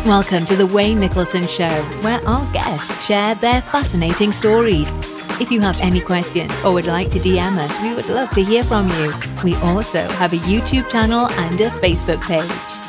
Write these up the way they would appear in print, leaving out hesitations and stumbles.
Welcome to the Wayne Nicholson Show, where our guests share their fascinating stories. If you have any questions or would like to DM us, we would love to hear from you. We also have a YouTube channel and a Facebook page.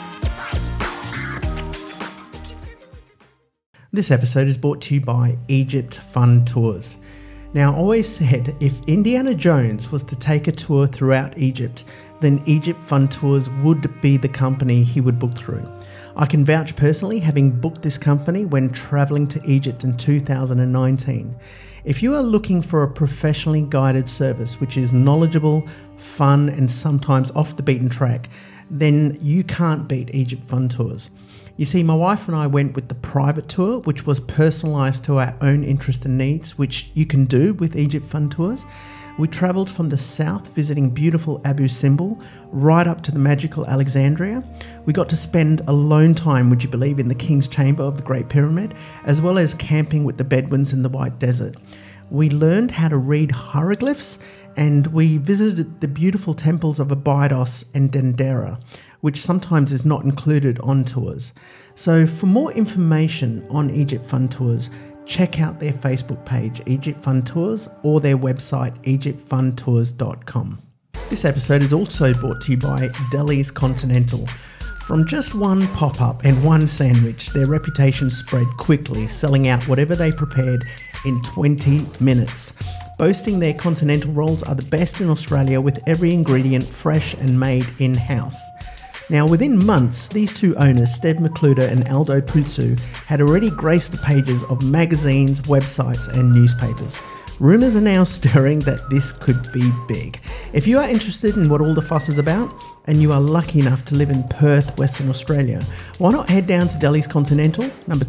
This episode is brought to you by Egypt Fun Tours. Now, I always said if Indiana Jones was to take a tour throughout Egypt, then Egypt Fun Tours would be the company he would book through. I can vouch personally, having booked this company when travelling to Egypt in 2019. If you are looking for a professionally guided service which is knowledgeable, fun and sometimes off the beaten track, then you can't beat Egypt Fun Tours. You see, my wife and I went with the private tour, which was personalised to our own interest and needs, which you can do with Egypt Fun Tours. We travelled from the south, visiting beautiful Abu Simbel, right up to the magical Alexandria. We got to spend alone time, would you believe, in the King's Chamber of the Great Pyramid, as well as camping with the Bedouins in the White Desert. We learned how to read hieroglyphs, and we visited the beautiful temples of Abydos and Dendera, which sometimes is not included on tours. So for more information on Egypt Fun Tours, check out their Facebook page, Egypt Fun Tours, or their website, egyptfuntours.com. This episode is also brought to you by Delhi's Continental. From just one pop-up and one sandwich, their reputation spread quickly, selling out whatever they prepared in 20 minutes. Boasting their continental rolls are the best in Australia, with every ingredient fresh and made in-house. Now, within months, these two owners, Steve McCluder and Aldo Putsu, had already graced the pages of magazines, websites and newspapers. Rumours are now stirring that this could be big. If you are interested in what all the fuss is about, and you are lucky enough to live in Perth, Western Australia, why not head down to Delhi's Continental, number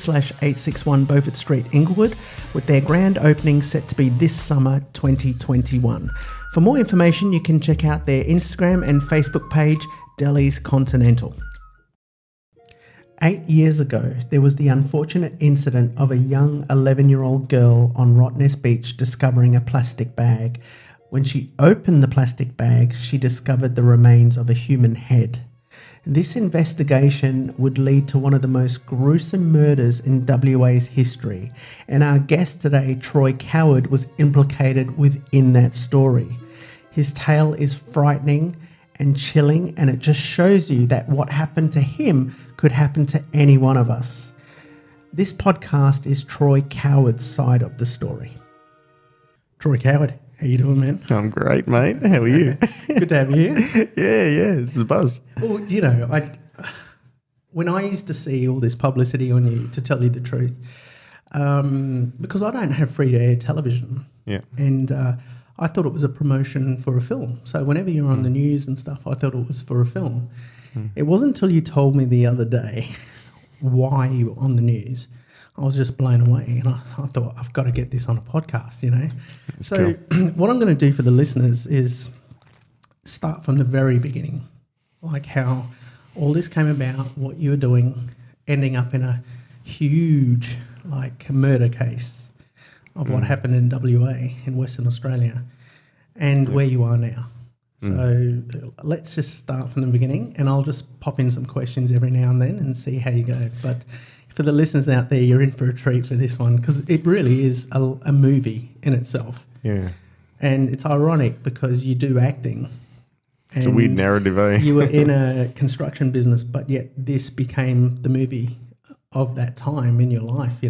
2/861 Beaufort Street, Inglewood, with their grand opening set to be this summer 2021. For more information, you can check out their Instagram and Facebook page, Delhi's Continental. 8 years ago, there was the unfortunate incident of a young 11-year-old girl on Rottnest Beach discovering a plastic bag. When she opened the plastic bag, she discovered the remains of a human head. This investigation would lead to one of the most gruesome murders in WA's history, and our guest today, Troy Coward, was implicated within that story. His tale is frightening and chilling, and it just shows you that what happened to him could happen to any one of us. This podcast is Troy Coward's side of the story. Troy Coward, how you doing, man? I'm great, mate. How are you? Good to have you here. Yeah, it's a buzz. Well, you know, when I used to see all this publicity on you, to tell you the truth, because I don't have free-to-air television. Yeah. And I thought it was a promotion for a film. So whenever you're on the news and stuff, I thought it was for a film. It wasn't until you told me the other day why you were on the news, I was just blown away. And I thought, I've got to get this on a podcast, you know. That's so cool. What I'm going to do for the listeners is start from the very beginning, like how all this came about, what you were doing, ending up in a huge murder case of what happened in WA, in Western Australia, and where you are now. So let's just start from the beginning, and I'll just pop in some questions every now and then and see how you go. But for the listeners out there, you're in for a treat for this one, because it really is a movie in itself. Yeah. And it's ironic because you do acting. It's a weird narrative, eh? You were in a construction business, but yet this became the movie of that time in your life, you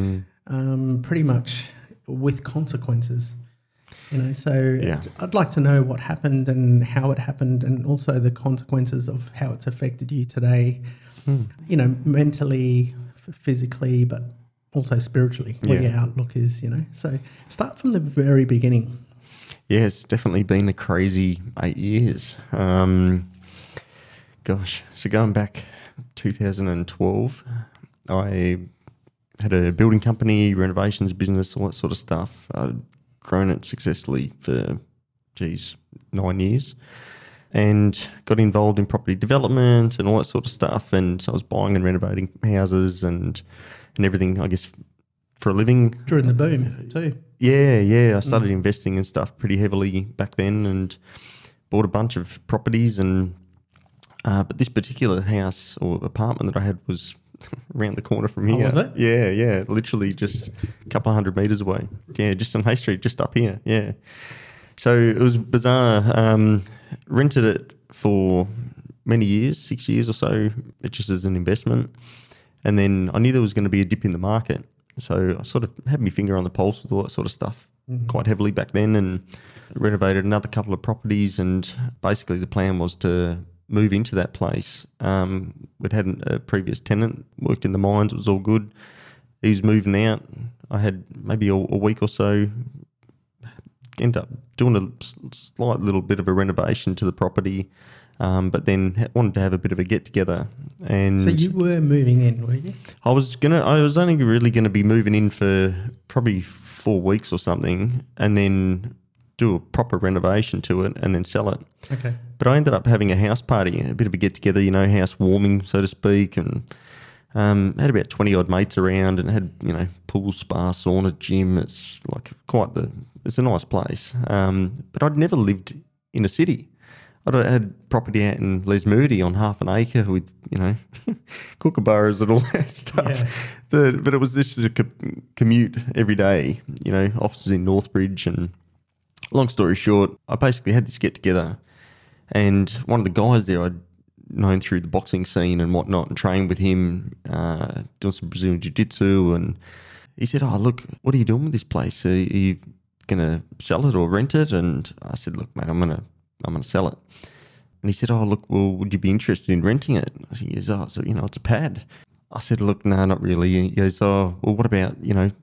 know. Pretty much with consequences, you know. So yeah. I'd like to know what happened and how it happened, and also the consequences of how it's affected you today, you know, mentally, physically, but also spiritually, what your outlook is, you know. So start from the very beginning. Yeah, it's definitely been a crazy 8 years. So going back 2012, I had a building company, renovations business, all that sort of stuff. I'd grown it successfully for, 9 years, and got involved in property development and all that sort of stuff. And so I was buying and renovating houses and everything, I guess, for a living. During the boom too. Yeah. I started investing in stuff pretty heavily back then and bought a bunch of properties. And but this particular house or apartment that I had was around the corner from here. was it? Yeah, literally just a couple of 100 metres away. Yeah, just on Hay Street, just up here. Yeah. So it was bizarre. Rented it for many years, 6 years or so, just as an investment. And then I knew there was going to be a dip in the market. So I sort of had my finger on the pulse with all that sort of stuff quite heavily back then, and renovated another couple of properties. And basically the plan was to move into that place. We'd had a previous tenant, worked in the mines, it was all good. He was moving out. I had maybe a week or so, ended up doing a slight little bit of a renovation to the property, but then wanted to have a bit of a get together. And So you were moving in, were you? I was only really gonna be moving in for probably 4 weeks or something, and then do a proper renovation to it and then sell it. Okay. But I ended up having a house party, a bit of a get together, house warming, so to speak, and had about 20 odd mates around, and had pool, spa, sauna, gym. It's like it's a nice place. But I'd never lived in a city. I had property out in Les Moody on half an acre with kookaburras and all that stuff. Yeah. But it was just a commute every day. Offices in Northbridge, and long story short, I basically had this get together, and one of the guys there I'd known through the boxing scene and whatnot, and trained with him, doing some Brazilian jiu-jitsu, and he said, "Oh, look, what are you doing with this place? Are you gonna sell it or rent it?" And I said, "Look, mate, I'm gonna sell it." And he said, "Oh, look, well, would you be interested in renting it?" I said, "Yes." "Oh, so it's a pad." I said, "Look, no, not really." He goes, "Oh, well, what about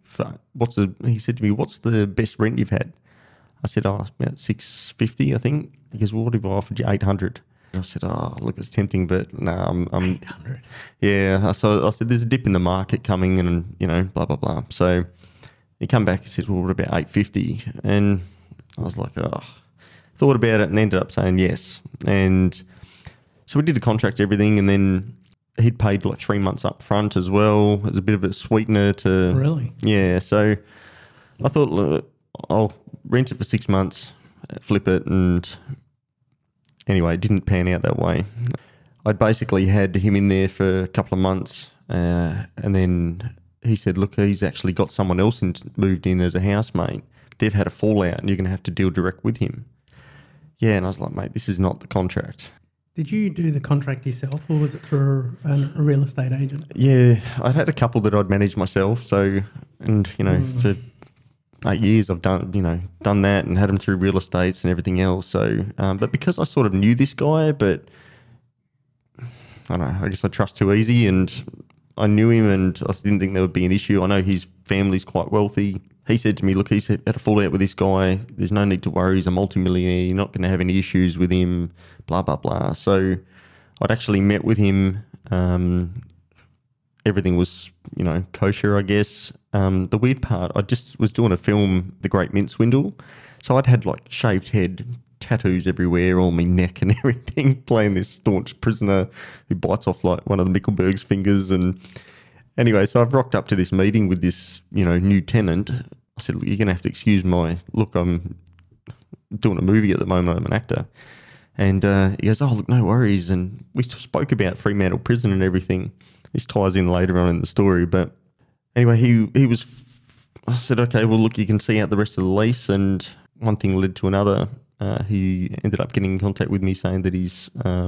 he said to me, "What's the best rent you've had?" I said, "Oh, about $650, I think." He goes, "Well, what if I offered you $800?" I said, "Oh, look, it's tempting, but no, I'm 800. Yeah." So I said, "There's a dip in the market coming, and blah blah blah." So he come back and said, "Well, what about $850?" And I was like, "Oh." Thought about it and ended up saying yes. And so we did a contract, everything, and then he'd paid like 3 months up front as well as a bit of a sweetener to... Really? Yeah. So I thought, look, I'll rent it for 6 months, flip it, and anyway, it didn't pan out that way. I'd basically had him in there for a couple of months, and then he said, "Look, he's actually got someone else moved in as a housemate. They've had a fallout and you're going to have to deal direct with him." Yeah, and I was like, "Mate, this is not the contract." Did you do the contract yourself, or was it through a real estate agent? Yeah, I'd had a couple that I'd managed myself. So, and for 8 years I've done that and had them through real estates and everything else. So, but because I sort of knew this guy, but I don't know, I guess I trust too easy, and I knew him, and I didn't think there would be an issue. I know his family's quite wealthy. He said to me, "Look, he's had a fallout with this guy. There's no need to worry. He's a multimillionaire. You're not going to have any issues with him, blah, blah, blah." So I'd actually met with him. Everything was, kosher, I guess. The weird part, I just was doing a film, The Great Mint Swindle. So I'd had like shaved head, tattoos everywhere, all my neck and everything, playing this staunch prisoner who bites off like one of the Mickelberg's fingers. And anyway, so I've rocked up to this meeting with this, new tenant. I said, "Look, you're going to have to excuse my look. I'm doing a movie at the moment. I'm an actor." And he goes, "Oh, look, no worries." And we spoke about Fremantle Prison and everything. This ties in later on in the story. But anyway, I said, "Okay, well, look, you can see out the rest of the lease." And one thing led to another. He ended up getting in contact with me saying that his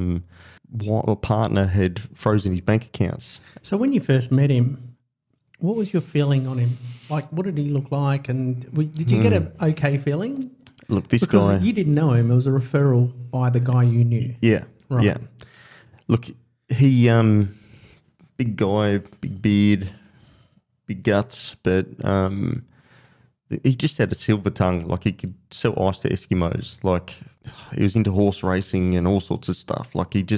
partner had frozen his bank accounts. So when you first met him, what was your feeling on him? Like, what did he look like? And did you get an okay feeling? Look, this because guy... you didn't know him. It was a referral by the guy you knew. Yeah, right. Yeah. Look, he, big guy, big beard, big guts, but he just had a silver tongue. Like, he could sell ice to Eskimos. Like, he was into horse racing and all sorts of stuff. Like, he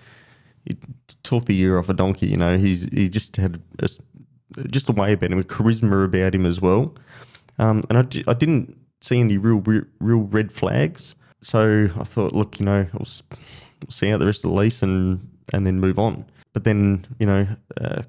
talked the ear off a donkey, He just had just a way about him, a charisma about him as well. And I didn't see any real red flags. So I thought, look, we'll see out the rest of the lease and then move on. But then, a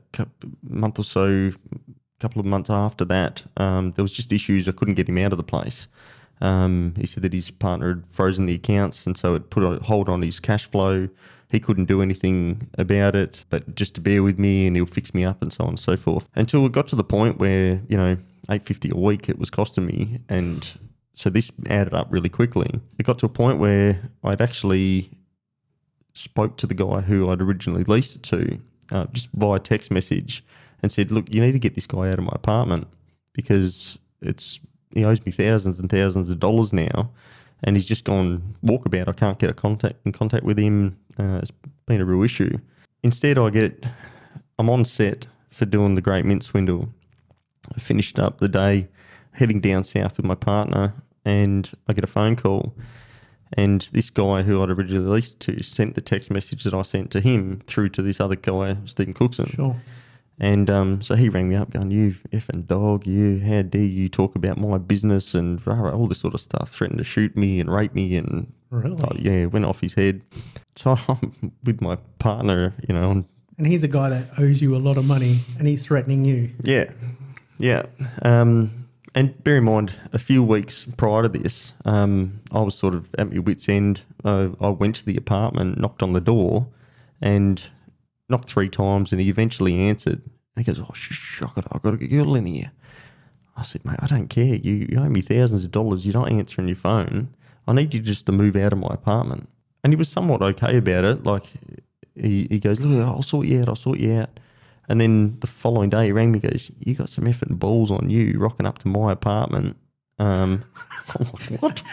couple of months after that, there was just issues. I couldn't get him out of the place. He said that his partner had frozen the accounts, and so it put a hold on his cash flow. He couldn't do anything about it, but just to bear with me, and he'll fix me up, and so on and so forth. Until it got to the point where, you know, $850 a week it was costing me, and so this added up really quickly. It got to a point where I'd actually spoke to the guy who I'd originally leased it to, just via text message, and said, look, you need to get this guy out of my apartment because he owes me thousands and thousands of dollars now, and he's just gone walkabout. I can't get in contact with him. It's been a real issue. Instead, I'm on set for doing the Great Mint Swindle. I finished up the day heading down south with my partner, and I get a phone call, and this guy who I'd originally leased to sent the text message that I sent to him through to this other guy, Stephen Cookson. Sure. And so he rang me up going, you effing dog, how dare you talk about my business and all this sort of stuff, threatened to shoot me and rape me, and really? went off his head. So I'm with my partner, you know. And he's a guy that owes you a lot of money, and he's threatening you. Yeah. And bear in mind, a few weeks prior to this, I was sort of at my wit's end. I went to the apartment, knocked on the door, and knocked 3 times, and he eventually answered. And he goes, "Oh, shh, I got a girl in here." I said, "Mate, I don't care. You owe me thousands of dollars. You're not answering your phone. I need you just to move out of my apartment." And he was somewhat okay about it. Like, he goes, "Look, I'll sort you out. And then the following day he rang me and goes, "You got some effing balls on you rocking up to my apartment." I'm like, "What?"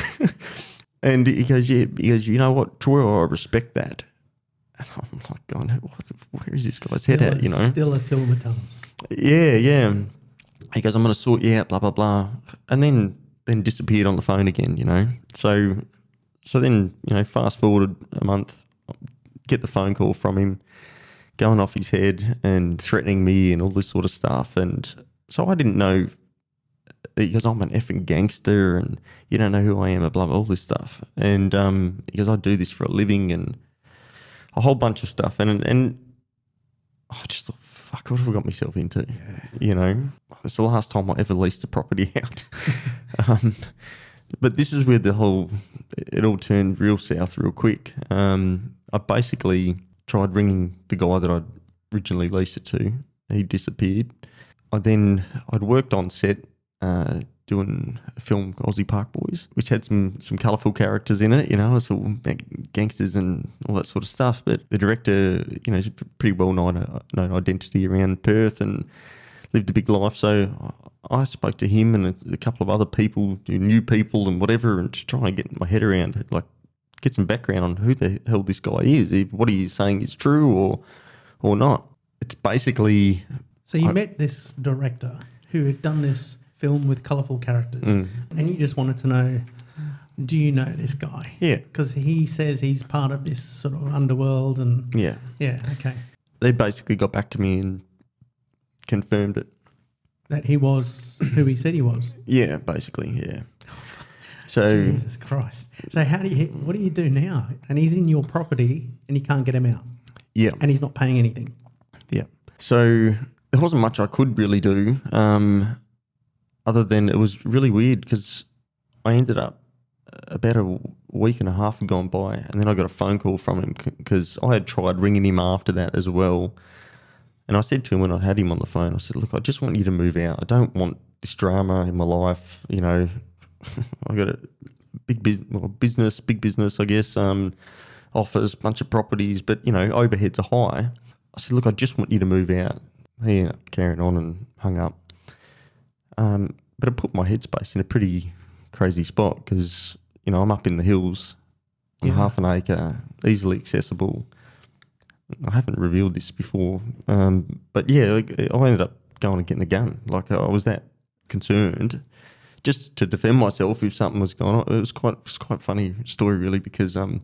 And he goes, "You know what, Troy, I respect that." And I'm like, going, where is this guy's head at, you know? Still a silver tongue. Yeah. He goes, "I'm going to sort you out, blah, blah, blah." And then disappeared on the phone again, you know? So then, you know, fast forward a month, get the phone call from him, going off his head and threatening me and all this sort of stuff. And so I didn't know. He goes, "I'm an effing gangster and you don't know who I am," blah, blah, all this stuff. And he goes, "I do this for a living," and a whole bunch of stuff. And I just thought, fuck, what have I got myself into? Yeah. You know, it's the last time I ever leased a property out. But this is where it all turned real south real quick. I basically tried ringing the guy that I'd originally leased it to. He disappeared. I'd worked on set doing a film, Aussie Park Boys, which had some colourful characters in it, you know, it's all gangsters and all that sort of stuff. But the director, you know, is a pretty well-known identity around Perth and lived a big life. So I spoke to him and a couple of other people, new people and whatever, and just trying to get my head around it, like get some background on who the hell this guy is, if what he is saying is true or not. It's basically... So you met this director who had done this film with colourful characters, and you just wanted to know, do you know this guy? Yeah. Because he says he's part of this sort of underworld and... Yeah. Yeah, okay. They basically got back to me and confirmed it. That he was who he said he was? Yeah, basically, yeah. So Jesus Christ. So what do you do now? And he's in your property and you can't get him out. Yeah. And he's not paying anything. Yeah. So there wasn't much I could really do, other than it was really weird because I ended up about a week and a half had gone by, and then I got a phone call from him because I had tried ringing him after that as well. And I said to him when I had him on the phone, I said, "Look, I just want you to move out. I don't want this drama in my life. You know, I got a big business, I guess, office, bunch of properties, but, you know, overheads are high." I said, "Look, I just want you to move out." He ended up carrying on and hung up. But it put my headspace in a pretty crazy spot because, you know, I'm up in the hills on half an acre, easily accessible. I haven't revealed this before, but yeah, I ended up going and getting a gun. Like, I was that concerned just to defend myself if something was going on. It was quite a funny story, really, because I'm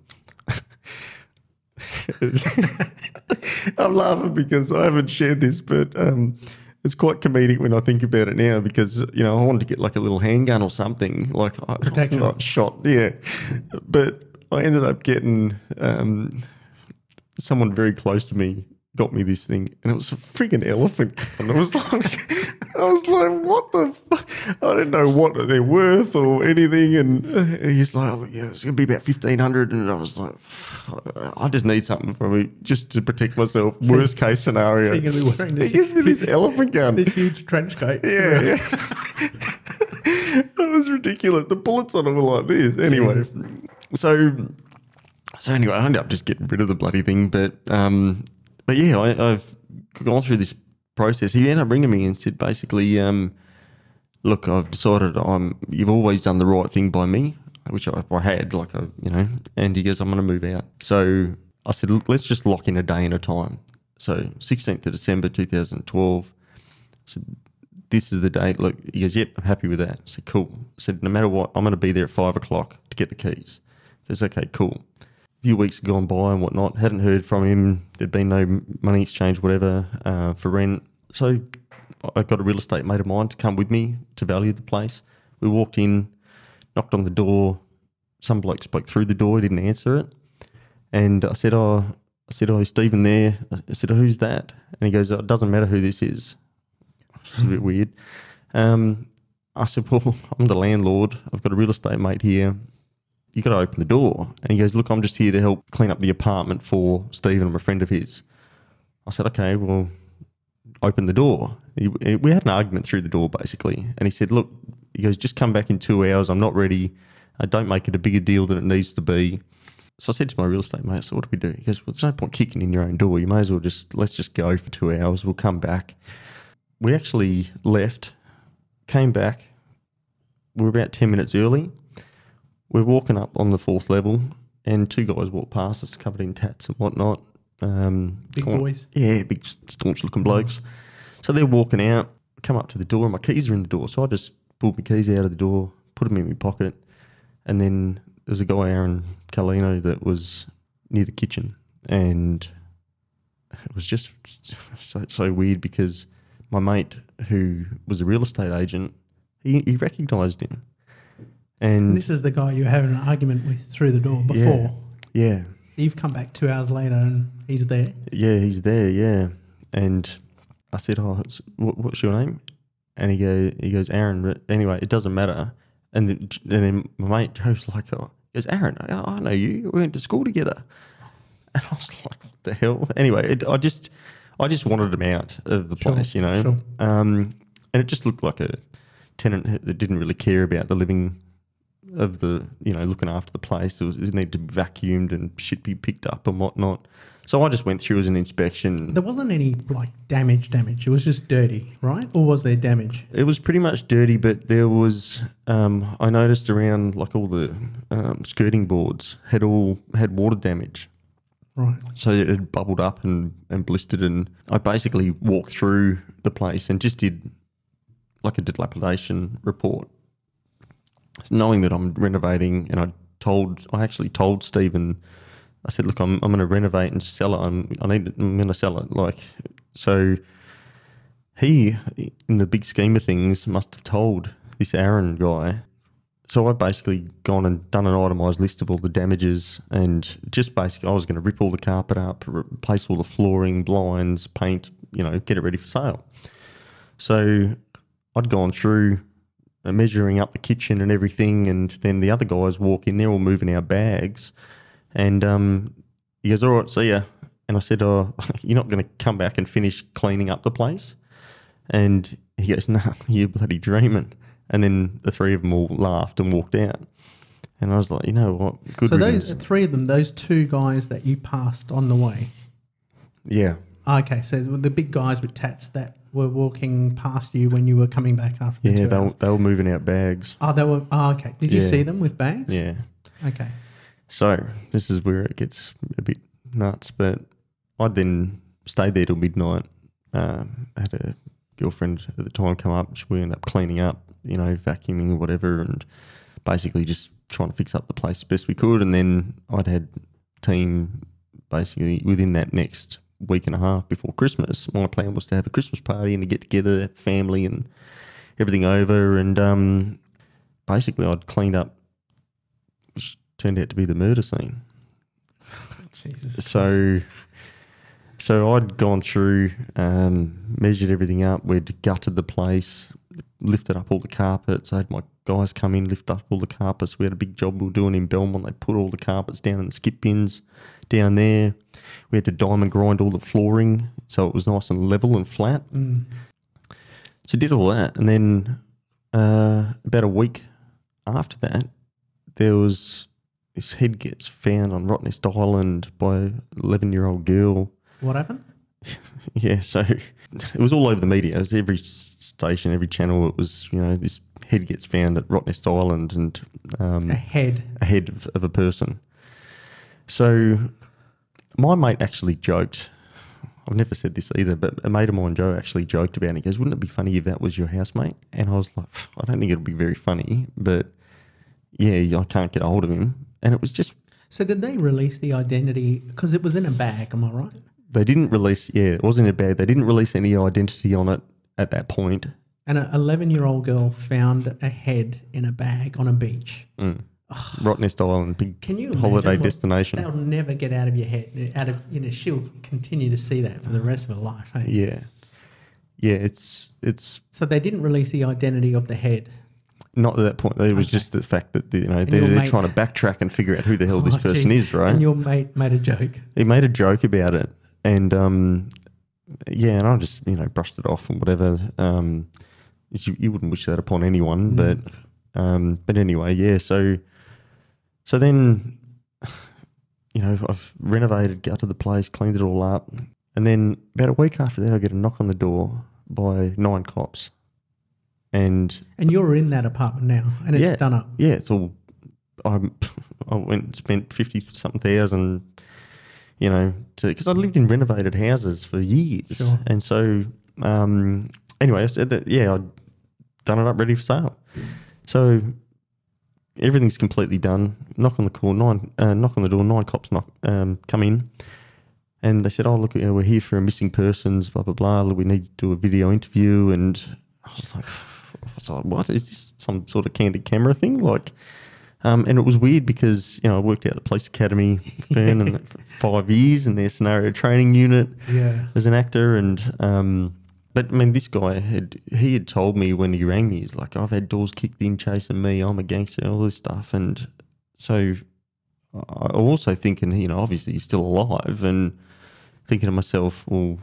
laughing because I haven't shared this, but it's quite comedic when I think about it now because, you know, I wanted to get like a little handgun or something, like protection. Not shot, yeah. But I ended up getting someone very close to me got me this thing, and it was a freaking elephant. And I was like, what the fuck? I didn't know what they're worth or anything. And he's like, oh, yeah, it's going to be about 1,500. And I was like, I just need something from me just to protect myself. Worst case scenario. So you're going to be wearing this. He gives me this elephant gun. This huge trench coat. Yeah. That was ridiculous. The bullets on it were like this. Anyway, Yes. so anyway, I ended up just getting rid of the bloody thing. But yeah, I've gone through this process. He ended up ringing me and said, basically, look, I've decided you've always done the right thing by me, which I had, and he goes, I'm going to move out. So I said, look, let's just lock in a day and a time. So 16th of December 2012. I said, this is the date. Look, he goes, yep, I'm happy with that. I said, cool. I said, no matter what, I'm going to be there at 5 o'clock to get the keys. He goes, okay, cool. A few weeks had gone by and whatnot. Hadn't heard from him. There'd been no money exchange, whatever, for rent. So I got a real estate mate of mine to come with me to value the place. We walked in, knocked on the door. Some bloke spoke through the door. He didn't answer it. And I said, oh, is Stephen there? I said, oh, who's that? And he goes, oh, it doesn't matter who this is. It's a bit weird. I said, well, I'm the landlord. I've got a real estate mate here. You got to open the door. And he goes, look, I'm just here to help clean up the apartment for Stephen. I'm a friend of his. I said, okay, well, open the door. We had an argument through the door, basically. And he said, look, he goes, just come back in 2 hours. I'm not ready. Don't make it a bigger deal than it needs to be. So I said to my real estate mate, so what do we do? He goes, well, there's no point kicking in your own door. You may as well let's just go for 2 hours. We'll come back. We actually left, came back. We were about 10 minutes early. We're walking up on the 4th level and 2 guys walked past us covered in tats and whatnot. Big boys. Yeah, big staunch looking blokes. So they're walking out, come up to the door and my keys are in the door. So I just pulled my keys out of the door, put them in my pocket. And then there was a guy, Aaron Carlino, that was near the kitchen. And it was just so weird because my mate, who was a real estate agent, he recognised him. And this is the guy you were having an argument with through the door before. Yeah. You've come back 2 hours later and he's there. Yeah, he's there, yeah. And I said, oh, what's your name? And he goes, Aaron. But anyway, it doesn't matter. And then my mate Joe's like, he goes, Aaron, I know you. We went to school together. And I was like, what the hell? Anyway, I just wanted him out of the place, you know. Sure. And it just looked like a tenant that didn't really care about the living of the, looking after the place. It needed to be vacuumed and shit be picked up and whatnot. So I just went through as an inspection. There wasn't any damage. It was just dirty, right? Or was there damage? It was pretty much dirty, but there was, I noticed around all the skirting boards had water damage. Right. So it had bubbled up and blistered, and I basically walked through the place and just did a dilapidation report. Knowing that I'm renovating, and I actually told Stephen, I said, look, I'm going to renovate and sell it. I'm going to sell it. So he, in the big scheme of things, must have told this Aaron guy. So I basically gone and done an itemised list of all the damages, and just basically I was going to rip all the carpet up, replace all the flooring, blinds, paint, get it ready for sale. So I'd gone through measuring up the kitchen and everything, and then the other guys walk in, they're all moving our bags, and he goes, all right, see ya. And I said, oh, you're not going to come back and finish cleaning up the place? And he goes, no, you're bloody dreaming. And then the three of them all laughed and walked out. And I was like, you know what, good So riddance. those three of them, those 2 guys that you passed on the way. Yeah. Okay, so the big guys with tats that were walking past you when you were coming back after the 2 hours. They were moving out bags. Oh, they were. Oh, okay. Did you Yeah. see them with bags? Yeah. Okay. So this is where it gets a bit nuts, but I then stayed there till midnight. I had a girlfriend at the time come up. We ended up cleaning up, vacuuming or whatever, and basically just trying to fix up the place as best we could. And then I'd had team basically within that next week and a half before Christmas. My plan was to have a Christmas party and to get together, family and everything over. And basically I'd cleaned up, which turned out to be the murder scene. Jesus. So So I'd gone through, measured everything up. We'd gutted the place, lifted up all the carpets. I had my guys come in, lift up all the carpets. We had a big job we were doing in Belmont. They put all the carpets down in the skip bins down there. We had to diamond grind all the flooring so it was nice and level and flat. So did all that. And then about a week after that, there was this head gets found on Rottnest Island by an 11-year-old girl. What happened? Yeah, so it was all over the media. It was every station, every channel. It was, this head gets found at Rottnest Island and A head of a person. So my mate actually joked. I've never said this either, but a mate of mine, Joe, actually joked about it. He goes, "Wouldn't it be funny if that was your housemate?" And I was like, I don't think it'd be very funny, but yeah, I can't get a hold of him. And it was just... So did they release the identity? Because it was in a bag, am I right? They didn't release, it wasn't a bag. They didn't release any identity on it at that point. And an 11-year-old girl found a head in a bag on a beach. Rottnest Island, big Can you holiday imagine? destination. That'll never get out of your head. She'll continue to see that for the rest of her life. Hey? Yeah. Yeah, it's So they didn't release the identity of the head. not at that point. It was just the fact that they're trying to backtrack and figure out who the hell this person is, right? And your mate made a joke. He made a joke about it, and and I just brushed it off and whatever. You wouldn't wish that upon anyone, but anyway, yeah. So then I've renovated, gutted the place, cleaned it all up, and then about a week after that, I get a knock on the door by 9 cops. And you're in that apartment now, and it's done up. Yeah, it's all. I went and spent 50-something thousand, because I lived in renovated houses for years, Sure. and so anyway, I said that I'd done it up, ready for sale. So everything's completely done. Knock on the door. 9 cops come in. And they said, "Oh, look, we're here for a missing persons, blah, blah, blah. We need to do a video interview." And I was like, what? Is this some sort of candid camera thing? And it was weird because, I worked out at the police academy for Fern for 5 years in their scenario training unit as an actor. And, but I mean, this guy had told me when he rang me, he's like, "I've had doors kicked in chasing me. I'm a gangster," and all this stuff. And so I'm also thinking, obviously he's still alive, and thinking to myself, well,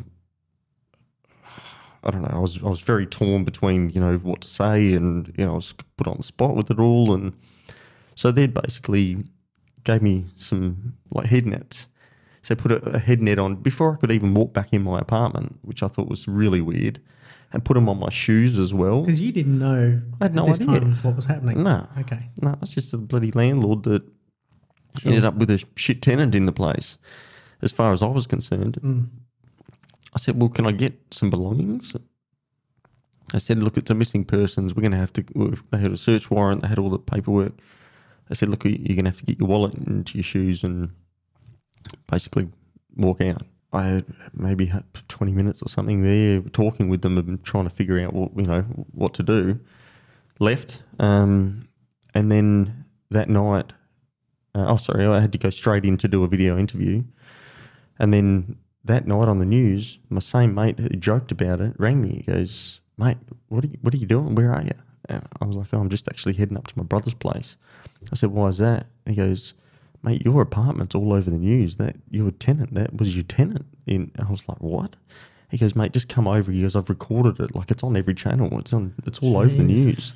I don't know. I was very torn between, what to say, and, I was put on the spot with it all. And so they basically gave me some head nets. So put a head net on before I could even walk back in my apartment, which I thought was really weird, and put them on my shoes as well. Because you didn't know I had no at this idea time what was happening. No. Okay. No, it's just a bloody landlord that ended up with a shit tenant in the place, as far as I was concerned. I said, "Well, can I get some belongings?" I said, "Look, it's a missing persons. We're going to have to..." They had a search warrant. They had all the paperwork. I said, "Look, you're going to have to get your wallet into your shoes and basically walk out." I had maybe 20 minutes or something there talking with them and trying to figure out what to do. Left. And then that night... I had to go straight in to do a video interview. And then that night on the news, my same mate who joked about it rang me. He goes, "Mate, what are you doing? Where are you?" And I was like, "Oh, I'm just actually heading up to my brother's place." I said, "Why is that?" And he goes, "Mate, your apartment's all over the news. That your tenant, that was your tenant." And I was like, "What?" He goes, "Mate, just come over." He goes, "I've recorded it. It's on every channel. It's all over the news.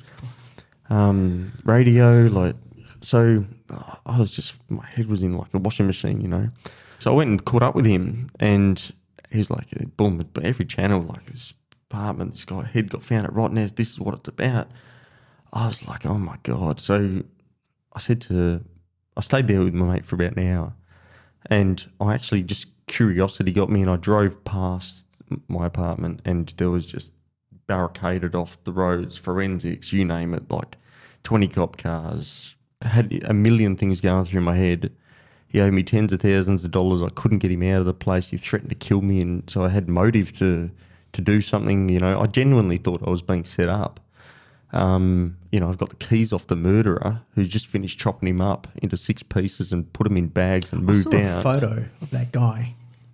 Radio, So I was just, my head was in a washing machine, So I went and caught up with him, and he's like, boom, every channel, this apartment, this guy head got found at Rottnest, this is what it's about. I was like, oh my God. So I stayed there with my mate for about an hour, and I actually just, curiosity got me, and I drove past my apartment, and there was just barricaded off the roads, forensics, you name it, 20 cop cars. I had a million things going through my head. He owed me tens of thousands of dollars. I couldn't get him out of the place. He threatened to kill me, and so I had motive to do something. I genuinely thought I was being set up. I've got the keys off the murderer who's just finished chopping him up into 6 pieces and put him in bags and moved I saw out. a photo of that guy.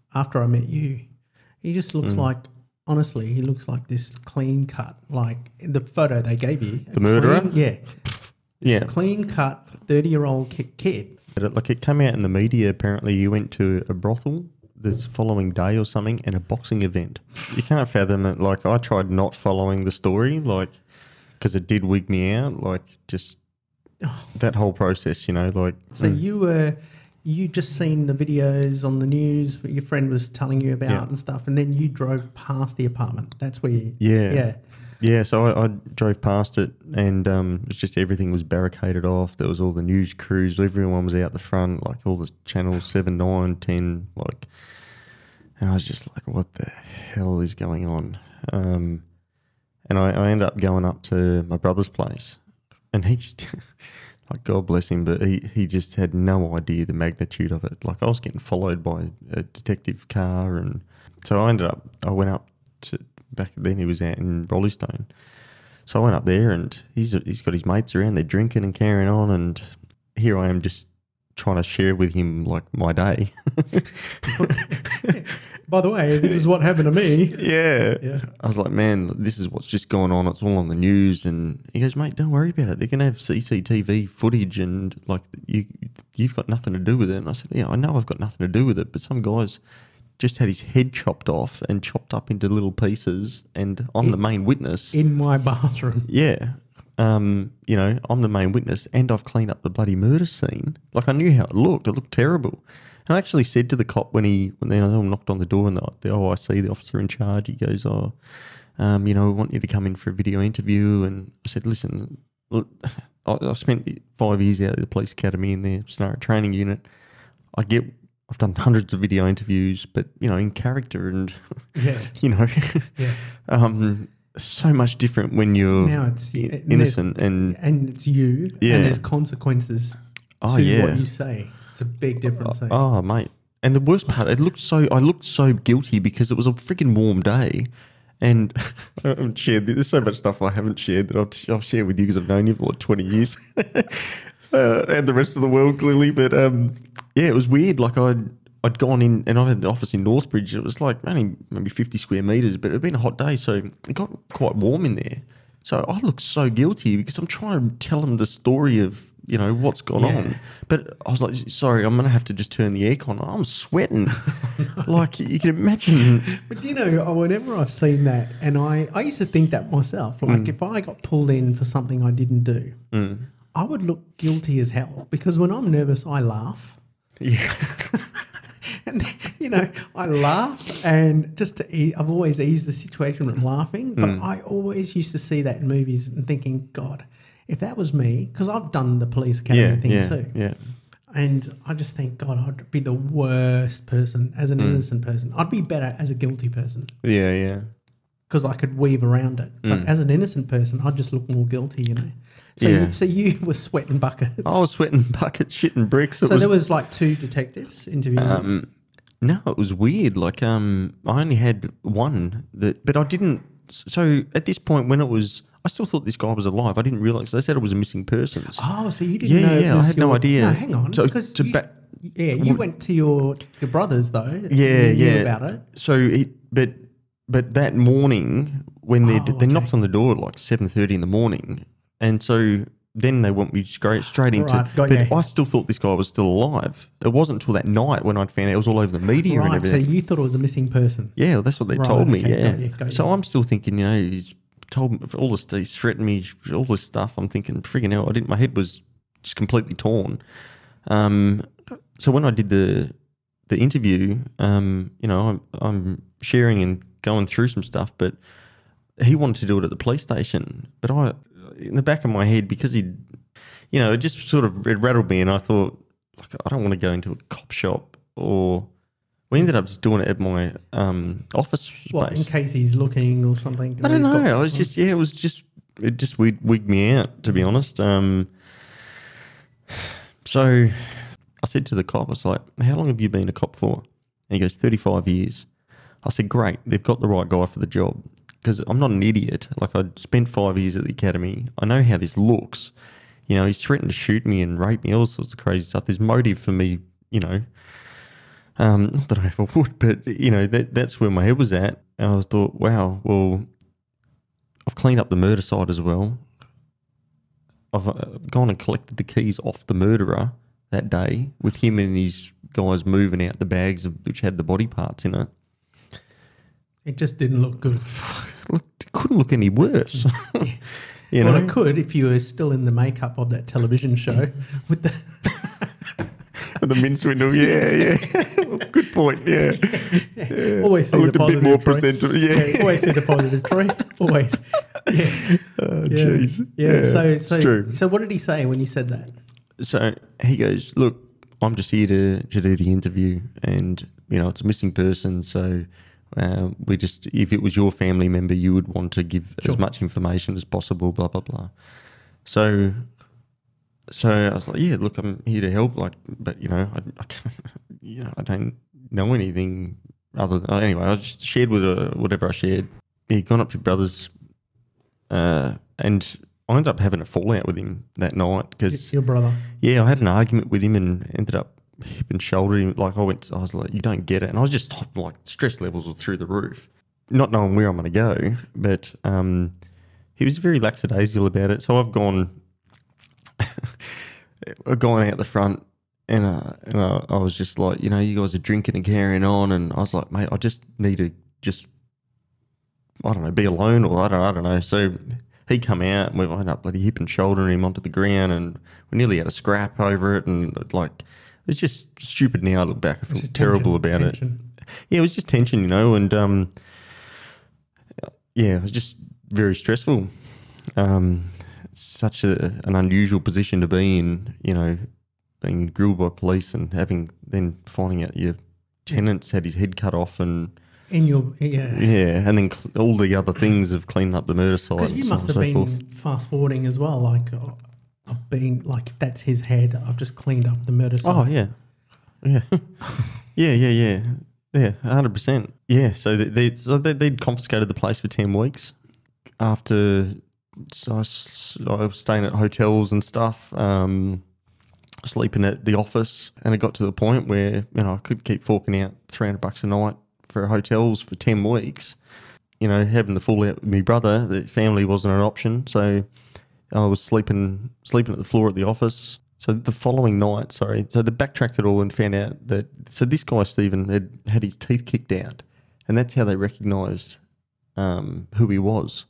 after I met you, he just looks like, honestly, he looks like this clean cut, like in the photo they gave you. The murderer? Yeah. Clean cut 30-year-old kid. But it came out in the media, apparently you went to a brothel this following day or something and a boxing event. You can't fathom it. Like, I tried not following the story, like, because it did wig me out, like, just that whole process, you know, like. So you just seen the videos on the news what your friend was telling you about and stuff, and then you drove past the apartment. That's where you... Yeah, so I drove past it, and it's just everything was barricaded off. There was all the news crews. Everyone was out the front, like all the channels 7, 9, 10, like... And I was just like, what the hell is going on? And I ended up going up to my brother's place, and he just... Like, God bless him, but he just had no idea the magnitude of it. Like, I was getting followed by a detective car, and so I went up to... Back then he was out in Rollystone. So I went up there, and he's got his mates around, they're drinking and carrying on, and here I am just trying to share with him like my day. By the way, this is what happened to me. Yeah. I was like, man, this is what's just gone on. It's all on the news. And he goes, mate, don't worry about it. They're going to have CCTV footage, and like you've got nothing to do with it. And I said, yeah, I know I've got nothing to do with it, but some guys just had his head chopped off and chopped up into little pieces, and I'm the main witness. In my bathroom. Yeah. You know, I'm the main witness, and I've cleaned up the bloody murder scene. Like, I knew how it looked. It looked terrible. And I actually said to the cop when they knocked on the door, and the OIC, the officer in charge, he goes, you know, we want you to come in for a video interview. And I said, listen, look, I spent 5 years out of the police academy in their scenario training unit. I've done hundreds of video interviews, but, you know, in character and, you know, so much different when you're innocent and it's you, and there's consequences to what you say. It's a big difference. Oh, mate. And the worst part, I looked so guilty because it was a freaking warm day. And I haven't shared, there's so much stuff I haven't shared that I'll share with you because I've known you for like 20 years. And the rest of the world, clearly. But, yeah, it was weird. Like, I'd gone in, and I had an office in Northbridge. It was like only maybe 50 square metres, but it had been a hot day, so it got quite warm in there. So I looked so guilty because I'm trying to tell them the story of, you know, what's gone on. But I was like, sorry, I'm going to have to just turn the aircon on. I'm sweating. Like, you can imagine. But, you know, whenever I've seen that, and I used to think that myself, like if I got pulled in for something I didn't do, I would look guilty as hell, because when I'm nervous, I laugh. Yeah. And, you know, I laugh, and I've always eased the situation with laughing, but I always used to see that in movies and thinking, God, if that was me, because I've done the police academy thing too. Yeah. And I just think, God, I'd be the worst person as an innocent person. I'd be better as a guilty person. Yeah, yeah. Because I could weave around it. But as an innocent person, I'd just look more guilty, you know. So you were sweating buckets. I was sweating buckets, shitting bricks. There was like 2 detectives interviewing. No, it was weird. Like, I only had one but I didn't. So at this point, when it was, I still thought this guy was alive. I didn't realise. They said it was a missing persons. Oh, so you didn't know? Yeah, I had no idea. No, hang on. So you went to your brothers though. Yeah, you knew about it. So but that morning when they knocked on the door at like 7:30 in the morning, and so then they want me straight into. But I still thought this guy was still alive. It wasn't until that night when I'd found out it was all over the media and everything. So you thought it was a missing person. Yeah, well, that's what they told me. Got you. So I'm still thinking, you know, he's told me all this, he's threatened me, all this stuff. I'm thinking, friggin' hell, my head was just completely torn. So when I did the interview, you know, I'm sharing and going through some stuff, but he wanted to do it at the police station. But in the back of my head, because it just sort of it rattled me, and I thought, like, I don't want to go into a cop shop, or we ended up just doing it at my office space. What, in case he's looking or something? I don't know. I was just, it just wigged me out, to be honest. So I said to the cop, I was like, how long have you been a cop for? And he goes, 35 years. I said, great, they've got the right guy for the job. Because I'm not an idiot. Like, I'd spent 5 years at the academy. I know how this looks. You know, he's threatened to shoot me and rape me, all sorts of crazy stuff. There's motive for me, you know. Not that I ever would, but that's where my head was at, and I thought, wow, well, I've cleaned up the murder side as well. I've gone and collected the keys off the murderer that day with him and his guys moving out the bags which had the body parts in it. It just didn't look good. It couldn't look any worse. Well, it could if you were still in the makeup of that television show with the the mince window. Yeah. Good point. Yeah. Always see I looked the a bit positive, more Troy. presentable. Yeah. Always see the positive, Troy. Always. Yeah. Oh, jeez. So, it's true. So what did he say when you said that? So he goes, look, I'm just here to do the interview, and it's a missing person, so we just, if it was your family member, you would want to give as much information as possible, blah blah blah. So I was like, yeah, look, I'm here to help, but I don't know anything other than, anyway, I just shared with her whatever I shared. He'd gone up to brothers, and I ended up having a fallout with him that night because your brother. Yeah, I had an argument with him and ended up hip and shouldered him. I was like, you don't get it. And I was just stress levels were through the roof, not knowing where I'm going to go. But he was very lackadaisical about it. So I've gone out the front and I was just like, you guys are drinking and carrying on. And I was like, mate, I just need to I don't know, be alone, or I don't know. So he come out and we ended up bloody hip and shouldering him onto the ground, and we nearly had a scrap over it, and it's just stupid now I look back. I feel terrible about it. Yeah, it was just tension, and it was just very stressful. It's such an unusual position to be in, being grilled by police and finding out your tenant's had his head cut off and and then all the other things of cleaning up the murder site. Because you must have been fast forwarding as well. I've been if that's his head, I've just cleaned up the murder site. Oh yeah. Yeah, 100%. Yeah, so they'd confiscated the place for 10 weeks. After, I was staying at hotels and stuff, sleeping at the office, and it got to the point where I could keep forking out $300 a night for hotels for 10 weeks. Having the fallout with my brother, the family wasn't an option, so I was sleeping at the floor at the office. So the following night, so they backtracked it all and found out that, so this guy, Stephen, had his teeth kicked out, and that's how they recognised who he was.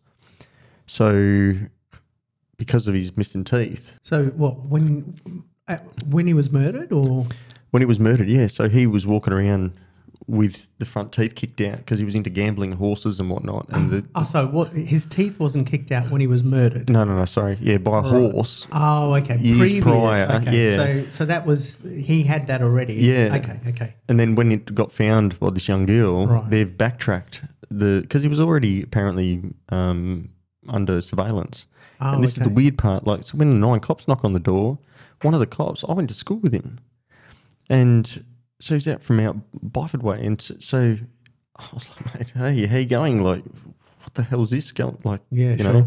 So because of his missing teeth. So what, when he was murdered, or? When he was murdered, yeah. So he was walking around with the front teeth kicked out because he was into gambling, horses and whatnot. And so what? His teeth wasn't kicked out when he was murdered? No, sorry. Yeah, by a horse. Oh, okay. Years prior, okay. yeah. So that was, he had that already? Yeah. Okay. And then when it got found by this young girl, right, they've backtracked because he was already apparently under surveillance. Oh, and this is the weird part. So when the 9 cops knock on the door, one of the cops, I went to school with him, and so he's out from out Byford way, and so I was like, mate, hey, how you going? What the hell is this going? Yeah, sure.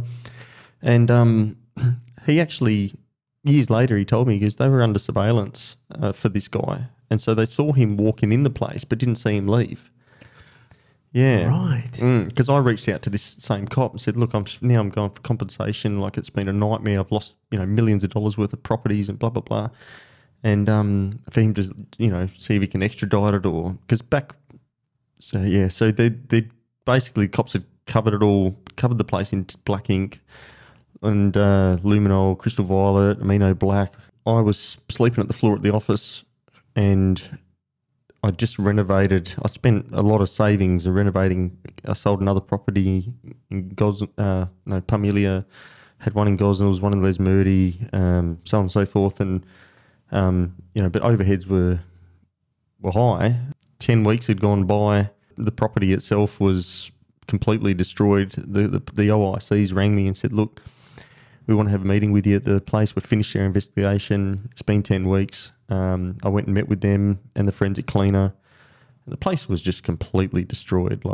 And he actually, years later, he told me, because they were under surveillance for this guy, and so they saw him walking in the place, but didn't see him leave. Yeah, right. Because I reached out to this same cop and said, look, I'm going for compensation. It's been a nightmare. I've lost millions of dollars worth of properties and blah blah blah. And for him to, see if he can extradite it, or because so they basically, cops had covered the place in black ink and luminol, crystal violet, amino black. I was sleeping at the floor at the office, and I just renovated. I spent a lot of savings in renovating. I sold another property in Parmelia, had one in Gosnells, one in Lesmurdy, so on and so forth, and but overheads were high. 10 weeks had gone by. The property itself was completely destroyed. The OICs rang me and said, look, we want to have a meeting with you at the place. We've finished our investigation. It's been 10 weeks. I went and met with them and the forensic cleaner. And the place was just completely destroyed,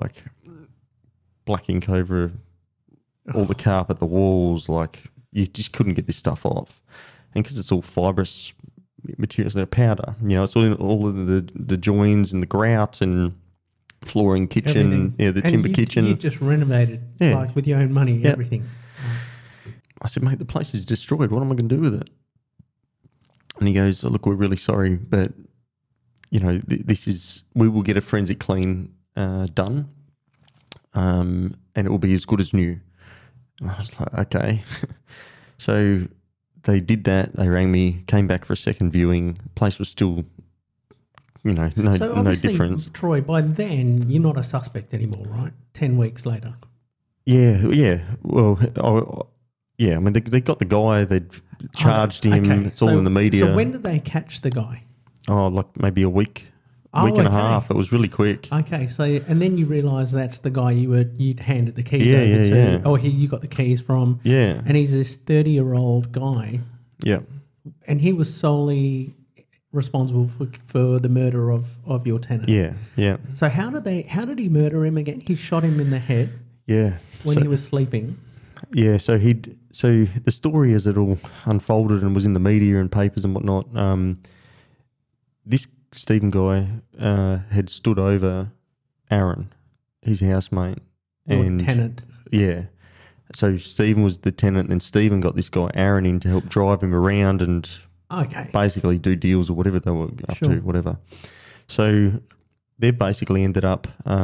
black ink over all the carpet, the walls. You just couldn't get this stuff off. And because it's all fibrous materials, they're powder. You know, it's all of the joins and the grout and flooring, kitchen, Everything. the And timber kitchen. You just renovated, like with your own money, everything. I said, mate, the place is destroyed. What am I going to do with it? And he goes, oh, look, we're really sorry, but, you know, we will get a forensic clean done, and it will be as good as new. And I was like, okay. So they did that. They rang me, came back for a second viewing. The place was still, you know, no difference. Troy, by then, you're not a suspect anymore, right? 10 weeks later. Yeah. Well, I mean, they got the guy, they'd charged him. Okay. It's all in the media. So when did they catch the guy? Oh, like maybe a week and a half. It was really quick. Okay, so and then you realise that's the guy you'd handed the keys over to. Yeah. Oh, you got the keys from. Yeah. And he's this 30-year-old guy. Yeah. And he was solely responsible for the murder of your tenant. Yeah. So how did he murder him again? He shot him in the head. Yeah. When he was sleeping. Yeah, so the story as it all unfolded and was in the media and papers and whatnot, this Stephen guy had stood over Aaron, his housemate. And tenant. Yeah. So Stephen was the tenant, then Stephen got this guy Aaron in to help drive him around and basically do deals or whatever they were up to, whatever. So they basically ended up...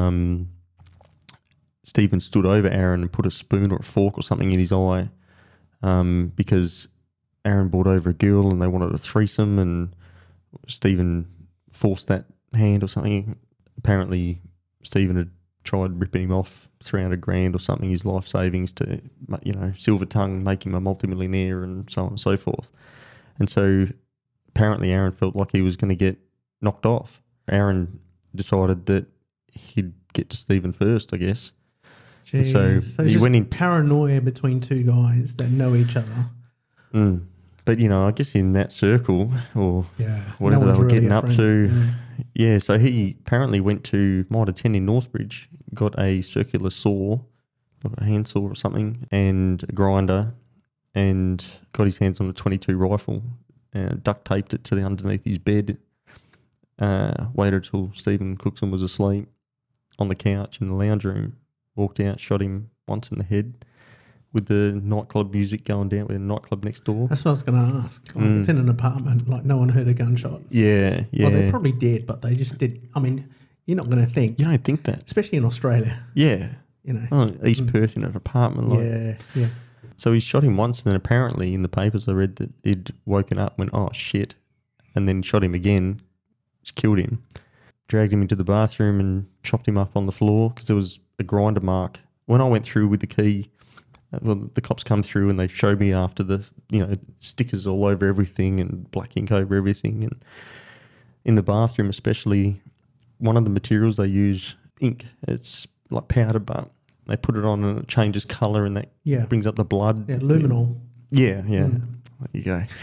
Stephen stood over Aaron and put a spoon or a fork or something in his eye because Aaron brought over a girl and they wanted a threesome, and Stephen forced that hand or something. Apparently, Stephen had tried ripping him off $300,000 or something, his life savings, to, you know, silver tongue, make him a multimillionaire and so on and so forth. And so apparently Aaron felt like he was going to get knocked off. Aaron decided that he'd get to Stephen first, I guess. Jeez. So he went in paranoia between two guys that know each other. But, you know, I guess in that circle or whatever they were getting up to. Yeah, so he apparently went to Mitre 10 in Northbridge, got a circular saw, a hand saw or something, and a grinder, and got his hands on a .22 rifle, and duct taped it to the underneath his bed, waited till Stephen Cookson was asleep on the couch in the lounge room, walked out, shot him once in the head with the nightclub music going down with a nightclub next door. That's what I was going to ask. Like, it's in an apartment, like no one heard a gunshot. Yeah. Well, they probably did, but they just did. I mean, you're not going to think. You don't think that. Especially in Australia. Yeah. You know. East Perth in an apartment. Like. Yeah. So he shot him once, and then apparently in the papers I read that he'd woken up and went, oh, shit, and then shot him again, just killed him, dragged him into the bathroom and chopped him up on the floor because there was a grinder mark. When I went through with the key, well, the cops come through and they showed me after the, you know, stickers all over everything and black ink over everything. And in the bathroom especially, one of the materials they use, ink, it's like powder, but they put it on and it changes colour and that brings up the blood. Yeah, luminol. Yeah. There you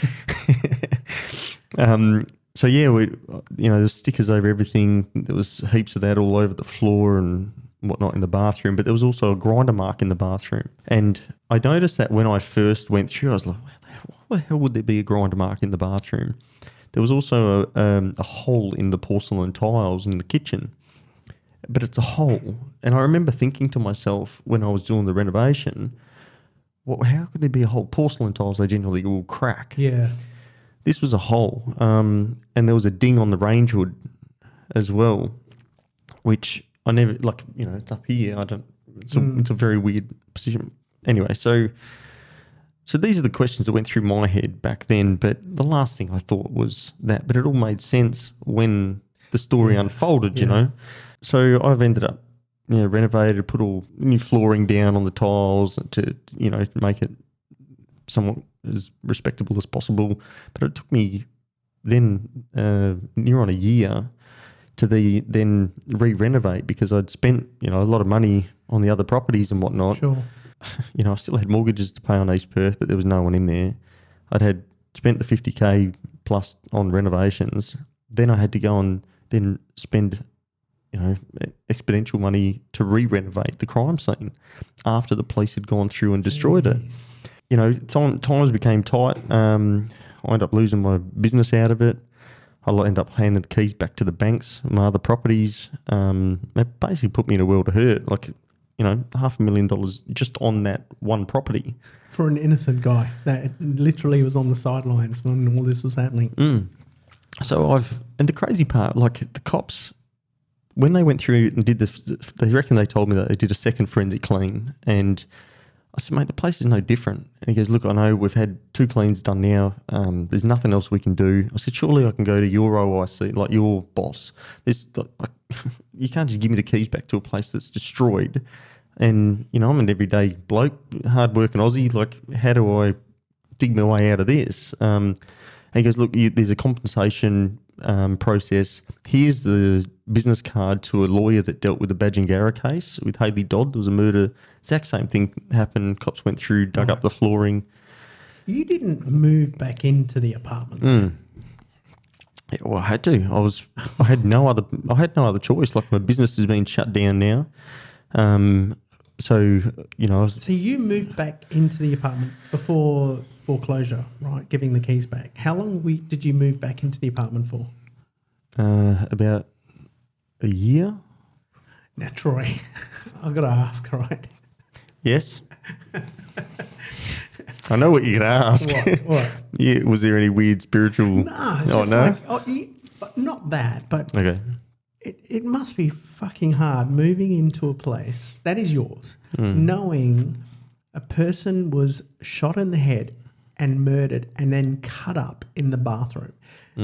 go. So yeah, there's stickers over everything. There was heaps of that all over the floor and whatnot in the bathroom, but there was also a grinder mark in the bathroom. And I noticed that when I first went through, I was like, why the hell would there be a grinder mark in the bathroom? There was also a hole in the porcelain tiles in the kitchen, but it's a hole. And I remember thinking to myself when I was doing the renovation, well, how could there be a hole? Porcelain tiles, they generally will crack. Yeah. This was a hole, and there was a ding on the range hood as well, which I never, like, you know, it's up here. It's a very weird position. Anyway, so these are the questions that went through my head back then, but the last thing I thought was that, but it all made sense when the story unfolded, you know. So I've ended up, you know, renovated, put all new flooring down on the tiles to, you know, make it somewhat as respectable as possible. But it took me then near on a year to then re-renovate because I'd spent, you know, a lot of money on the other properties and whatnot. Sure. You know, I still had mortgages to pay on East Perth, but there was no one in there. I'd spent the 50K plus on renovations. Then I had to go and then spend, you know, exponential money to re-renovate the crime scene after the police had gone through and destroyed it. You know, times became tight. I end up losing my business out of it. I'll end up handing the keys back to the banks, my other properties. It basically put me in a world of hurt. Like, you know, $500,000 just on that one property. For an innocent guy that literally was on the sidelines when all this was happening. So and the crazy part, like the cops, when they went through and did they reckon they told me that they did a second forensic clean, and I said, mate, the place is no different. And he goes, look, I know we've had 2 cleans done now. There's nothing else we can do. I said, surely I can go to your OIC, like your boss. You can't just give me the keys back to a place that's destroyed. And, you know, I'm an everyday bloke, hard-working Aussie. Like, how do I dig my way out of this? And he goes, look, there's a compensation process. Here's the business card to a lawyer that dealt with the Badgingarra case with Haley Dodd. There was a murder. Exact same thing happened. Cops went through, dug up the flooring. You didn't move back into the apartment. Yeah, well, I had to. I had no other choice. Like, my business has been shut down now. So, you know, So you moved back into the apartment before foreclosure, right? Giving the keys back. How long did you move back into the apartment for? About a year. Now, Troy, I've got to ask, right? Yes. I know what you're going to ask. What? Yeah, was there any weird spiritual? No. It's just no? but not that, but Okay. it must be fucking hard moving into a place that is yours, knowing a person was shot in the head and murdered and then cut up in the bathroom.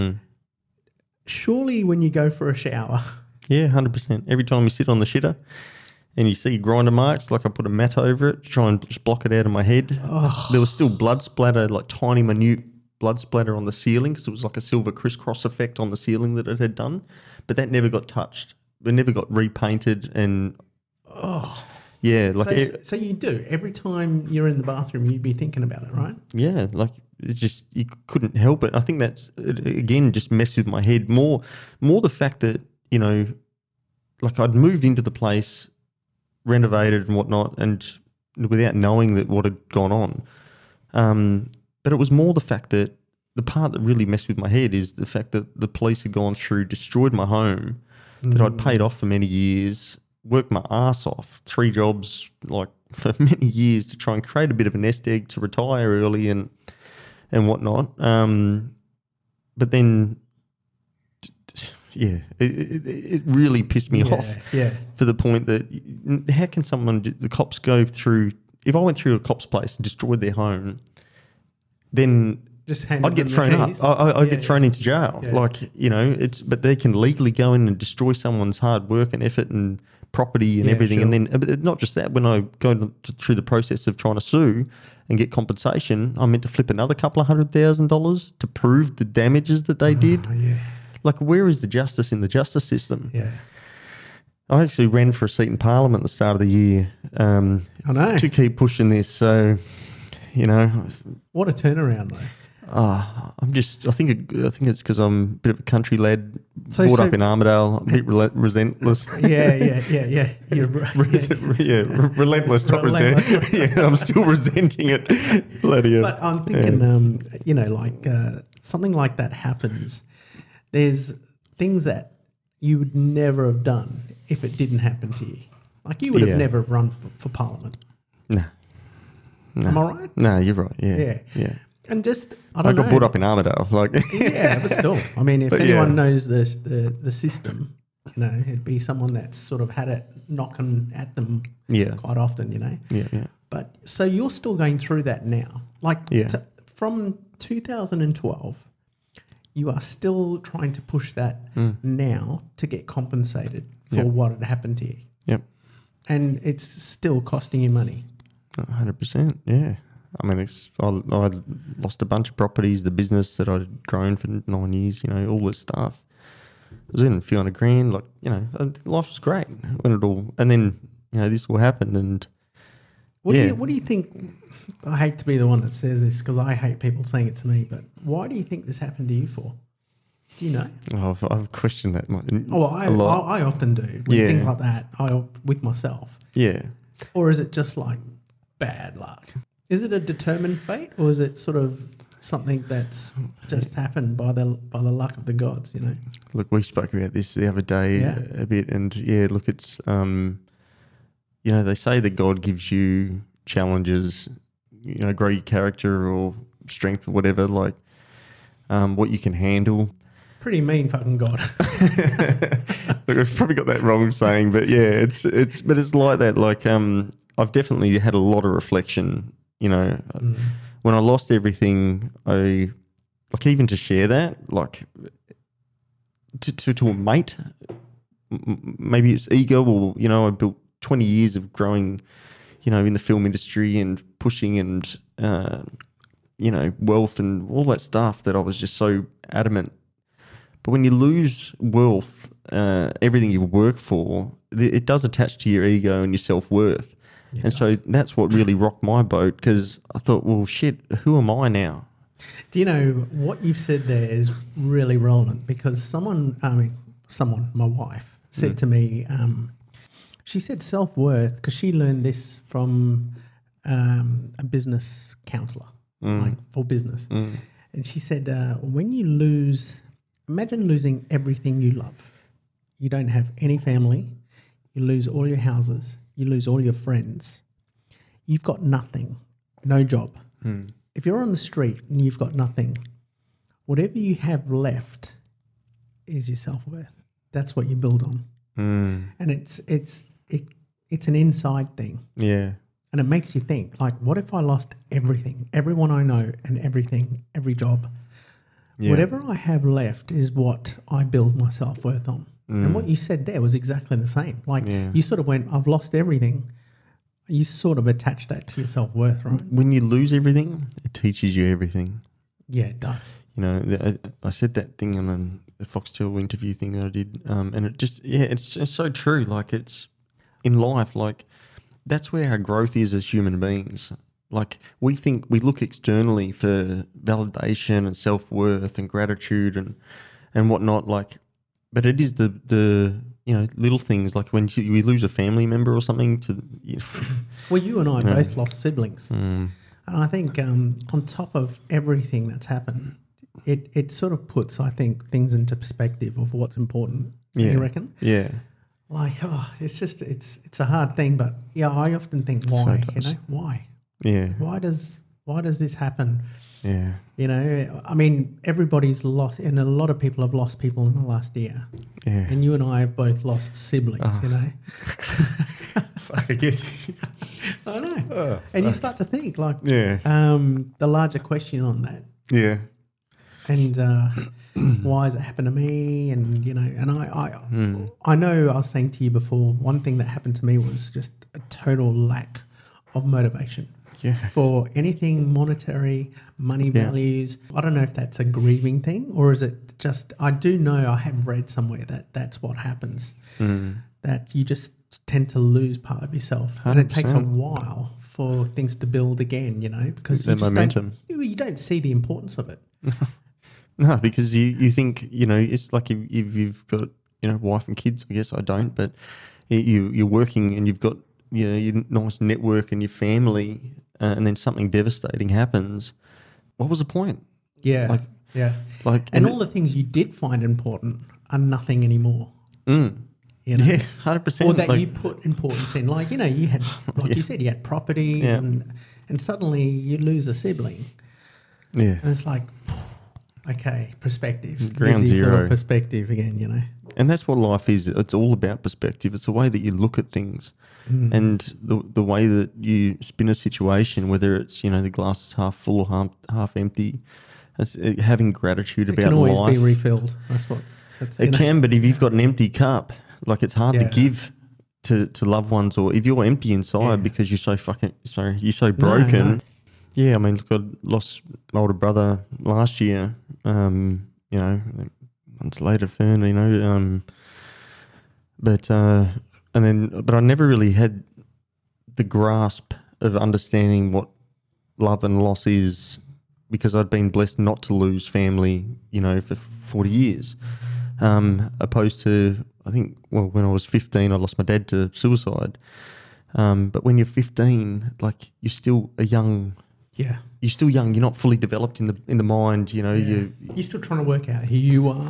Surely when you go for a shower... Yeah, 100%. Every time you sit on the shitter and you see grinder marks, like I put a mat over it to try and just block it out of my head. There was still blood splatter, like tiny, minute blood splatter on the ceiling, because it was like a silver crisscross effect on the ceiling that it had done. But that never got touched. It never got repainted. And yeah, like So you do. Every time you're in the bathroom, you'd be thinking about it, right? yeah, like it's just, you couldn't help it. I think that's, again, just messed with my head. More the fact that, you know, like I'd moved into the place, renovated and whatnot, and without knowing that what had gone on. But it was more the fact that the part that really messed with my head is the fact that the police had gone through, destroyed my home that I'd paid off for many years, worked my ass off, 3 jobs, like for many years to try and create a bit of a nest egg to retire early and whatnot. But then, yeah, it really pissed me off to the point that how can the cops go through, if I went through a cop's place and destroyed their home, then I'd get thrown up. I'd get thrown into jail. Yeah. Like, you know, but they can legally go in and destroy someone's hard work and effort and property and everything. Sure. And then, not just that, when I go through the process of trying to sue and get compensation, I'm meant to flip another couple of $100,000 to prove the damages that they did. Yeah. Like, where is the justice in the justice system? Yeah. I actually ran for a seat in Parliament at the start of the year I know. to keep pushing this. So, you know. What a turnaround, though. I think it's because I'm a bit of a country lad, brought up in Armidale, a bit relentless. Yeah. You're Relentless, not resent. Yeah, I'm still resenting it. Bloody hell. But I'm thinking, you know, like something like that happens. There's things that you would never have done if it didn't happen to you. Like you would have never run for Parliament. No. Am I right? No, you're right. Yeah. And just, I got don't know. brought up in Armidale. Like, Yeah, but still. I mean, if anyone knows the system, you know, it'd be someone that's sort of had it knocking at them quite often, you know. Yeah. But so you're still going through that now. Like from 2012, you are still trying to push that now to get compensated for what had happened to you. Yep. And it's still costing you money. 100%, yeah. I mean, I lost a bunch of properties, the business that I'd grown for 9 years, you know, all this stuff. I was in a few $100,000, like, you know, life was great when it all, and then, you know, this all happened. And what do you think? I hate to be the one that says this because I hate people saying it to me, but why do you think this happened to you for? Do you know? Oh, I've questioned that a lot. I often do with things like that. With myself. Yeah. Or is it just like bad luck? Is it a determined fate, or is it sort of something that's just happened by the luck of the gods, you know. Look, we spoke about this the other day a bit, and look, it's they say that God gives you challenges, grow your character or strength or whatever, like what you can handle. Pretty mean fucking God. Look, I've probably got that wrong saying, but it's like that. Like I've definitely had a lot of reflection. When I lost everything, I like even to share that, like to a mate. Maybe it's ego, or I built 20 years of growing, in the film industry and pushing and wealth and all that stuff that I was just so adamant. But when you lose wealth, everything you work for, it does attach to your ego and your self-worth. And so that's what really rocked my boat, because I thought, well, shit, who am I now? Do you know what you've said there is really relevant, because my wife, said to me, she said self-worth, because she learned this from a business counselor, like for business. And she said, when you imagine losing everything you love. You don't have any family. You lose all your houses. You lose all your friends. You've got nothing, no job. If you're on the street and you've got nothing, whatever you have left is your self-worth. That's what you build on. And it's an inside thing. Yeah. And it makes you think, like, what if I lost everything, everyone I know and everything, every job? Yeah. Whatever I have left is what I build my self-worth on. And what you said there was exactly the same. Like you sort of went, I've lost everything. You sort of attach that to your self-worth, right? When you lose everything, it teaches you everything. Yeah, it does. I said that thing on the Foxtel interview thing that I did, and it just, it's so true. Like, it's in life, like that's where our growth is as human beings. Like, we look externally for validation and self-worth and gratitude and whatnot, like, but it is the little things, like when we lose a family member or something to. Well, you and I both lost siblings, and I think on top of everything that's happened, it sort of puts, I think, things into perspective of what's important. Yeah. You reckon? Yeah. Like, it's just it's a hard thing, but I often think, why? Why? Yeah. Why does this happen? Yeah. I mean, everybody's lost, and a lot of people have lost people in the last year. Yeah. And you and I have both lost siblings, Fuck, I guess. I know. And you start to think, like, yeah. The larger question on that. Yeah. And why has it happened to me? And, and I know I was saying to you before, one thing that happened to me was just a total lack of motivation. Yeah. For anything monetary, money values. I don't know if that's a grieving thing, or is it just, I do know, I have read somewhere that that's what happens, that you just tend to lose part of yourself. 100%. And it takes a while for things to build again, because the momentum. You don't see the importance of it. No, because you think, it's like if you've got, wife and kids. I guess I don't, but you're working and you've got, your nice network and your family, and then something devastating happens. What was the point? Yeah. And all the things you did find important are nothing anymore. Yeah, 100%. Or that you put importance in. Like, you had, like you said, you had properties and suddenly you lose a sibling. Yeah. And it's like, okay, perspective. Ground zero. Sort of perspective again, And that's what life is. It's all about perspective. It's the way that you look at things and the way that you spin a situation, whether it's, the glass is half full or half empty. It's having gratitude about life. It can always be refilled. It can, but if you've got an empty cup, like, it's hard to give to loved ones, or if you're empty inside because you're so broken. No. Yeah, I mean, look, I lost my older brother last year, months later, but I never really had the grasp of understanding what love and loss is, because I'd been blessed not to lose family, for 40 years, opposed to, I think, when I was 15, I lost my dad to suicide. But when you're 15, like, you're still a young Yeah. you're still young. You're not fully developed in the mind. You know, You're still trying to work out who you are.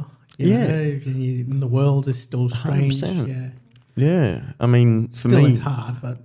And the world is still strange. 100%. Yeah. I mean, for Still, me, it's hard, but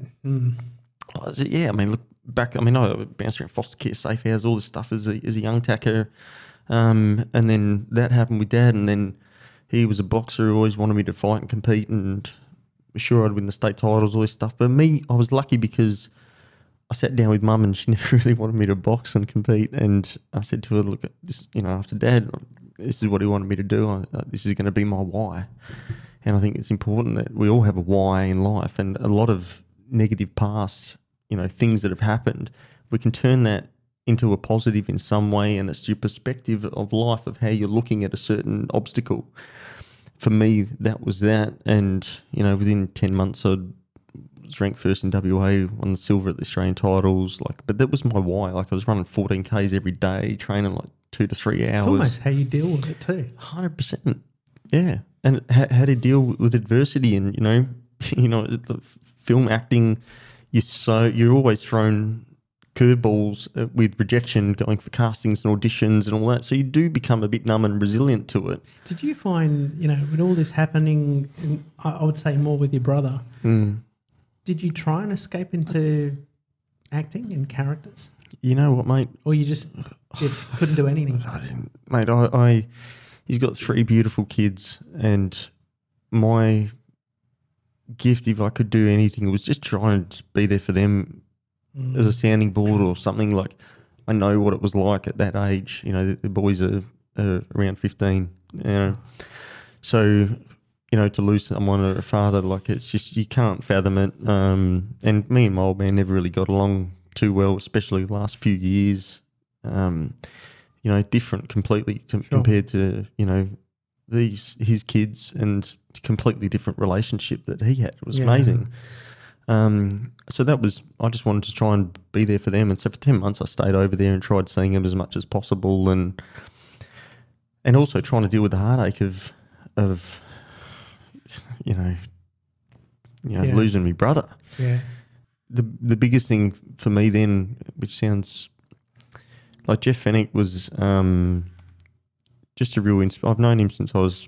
yeah. I mean, look back. I mean, I bounced around foster care, safe house, all this stuff as a young tacker, and then that happened with Dad, and then he was a boxer who always wanted me to fight and compete, and sure I'd win the state titles, all this stuff. But me, I was lucky because I sat down with Mum and she never really wanted me to box and compete. And I said to her, look, this, you know, after Dad, this is what he wanted me to do. This is going to be my why. And I think it's important that we all have a why in life, and a lot of negative past, you know, things that have happened, we can turn that into a positive in some way, and it's your perspective of life, of how you're looking at a certain obstacle. For me, that was that. And, you know, within 10 months, I was ranked first in WA, won the silver at the Australian titles. But that was my why. I was running 14 Ks every day, training 2 to 3 hours. It's almost how you deal with it too. 100%. Yeah. And how to deal with adversity. And, you know, the film acting, you're always thrown curveballs with rejection, going for castings and auditions and all that. So you do become a bit numb and resilient to it. Did you find, you know, with all this happening, I would say more with your brother, did you try and escape into acting in characters? You know what, mate? Or you just couldn't do anything? I didn't, mate. He's got 3 beautiful kids, and my gift, if I could do anything, was just try and be there for them as a sounding board or something. Like, I know what it was like at that age. You know, the boys are around 15. You know, so, you know, to lose someone or a father, like, it's just, you can't fathom it. And me and my old man never really got along too well, especially the last few years. You know, different completely compared to, you know, his kids, and completely different relationship that he had. It was amazing. So that was, I just wanted to try and be there for them. And so for 10 months I stayed over there and tried seeing them as much as possible, and also trying to deal with the heartache of you know, losing my brother. Yeah. The biggest thing for me then, which sounds like, Jeff Fenech was just a real I've known him since I was,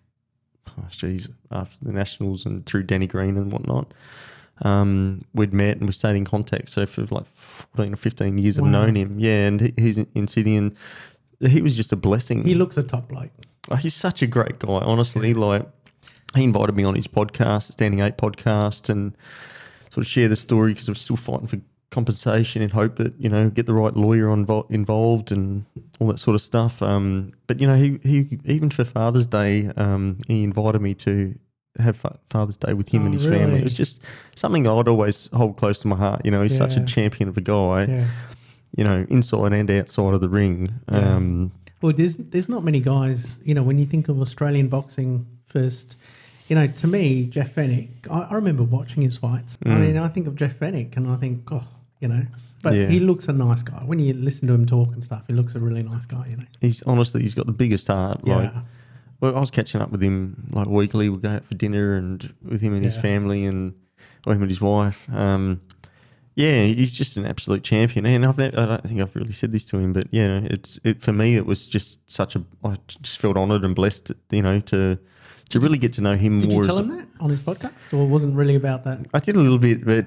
after the Nationals and through Danny Green and whatnot. We'd met and we stayed in contact. So for 14 or 15 years I've known him. Yeah, and he's in Sydney, and he was just a blessing. He looks a top bloke. Oh, he's such a great guy, honestly. Like, he invited me on his podcast, Standing 8 podcast, and sort of share the story, because I was still fighting for compensation in hope that, you know, get the right lawyer involved and all that sort of stuff. But, you know, he even for Father's Day, he invited me to have Father's Day with him and his family. It was just something I'd always hold close to my heart. You know, he's such a champion of a guy, you know, inside and outside of the ring. Well, there's not many guys, you know, when you think of Australian boxing first, you know, to me, Jeff Fenech, I remember watching his fights. I mean, I think of Jeff Fenech and I think, oh, you know, but he looks a nice guy. When you listen to him talk and stuff, he looks a really nice guy, you know. He's got the biggest heart. Like, well, I was catching up with him like weekly. We'd go out for dinner and with him and his family, and him and his wife. Yeah, he's just an absolute champion. And I don't think I've really said this to him, but yeah, for me, it was just I just felt honoured and blessed, you know, to really get to know him more. Did you tell him that on his podcast, or it wasn't really about that? I did a little bit, but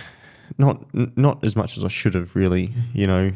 not as much as I should have, really, you know.